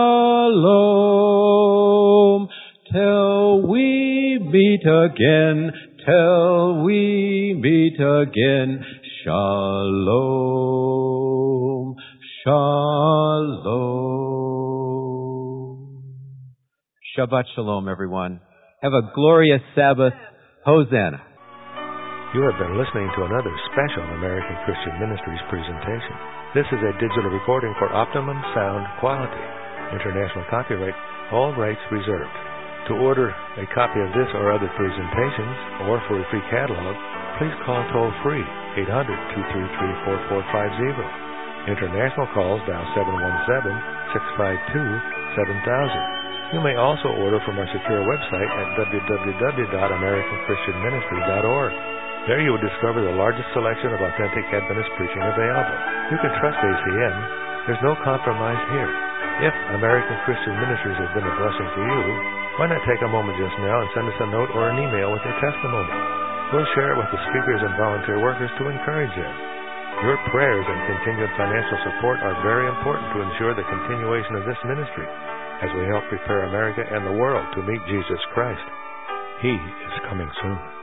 shalom, till we meet again, till we meet again, shalom, shalom. Shabbat shalom, everyone. Have a glorious Sabbath. Hosanna. You have been listening to another special American Christian Ministries presentation. This is a digital recording for optimum sound quality. International copyright, all rights reserved. To order a copy of this or other presentations, or for a free catalog, please call toll-free eight hundred, two three three, four four five zero. International calls dial seven one seven, six five two, seven thousand. You may also order from our secure website at w w w dot american christian ministry dot org. There you will discover the largest selection of authentic Adventist preaching available. You can trust A C M. There's no compromise here. If American Christian Ministries has been a blessing to you, why not take a moment just now and send us a note or an email with your testimony? We'll share it with the speakers and volunteer workers to encourage them. Your prayers and continued financial support are very important to ensure the continuation of this ministry as we help prepare America and the world to meet Jesus Christ. He is coming soon.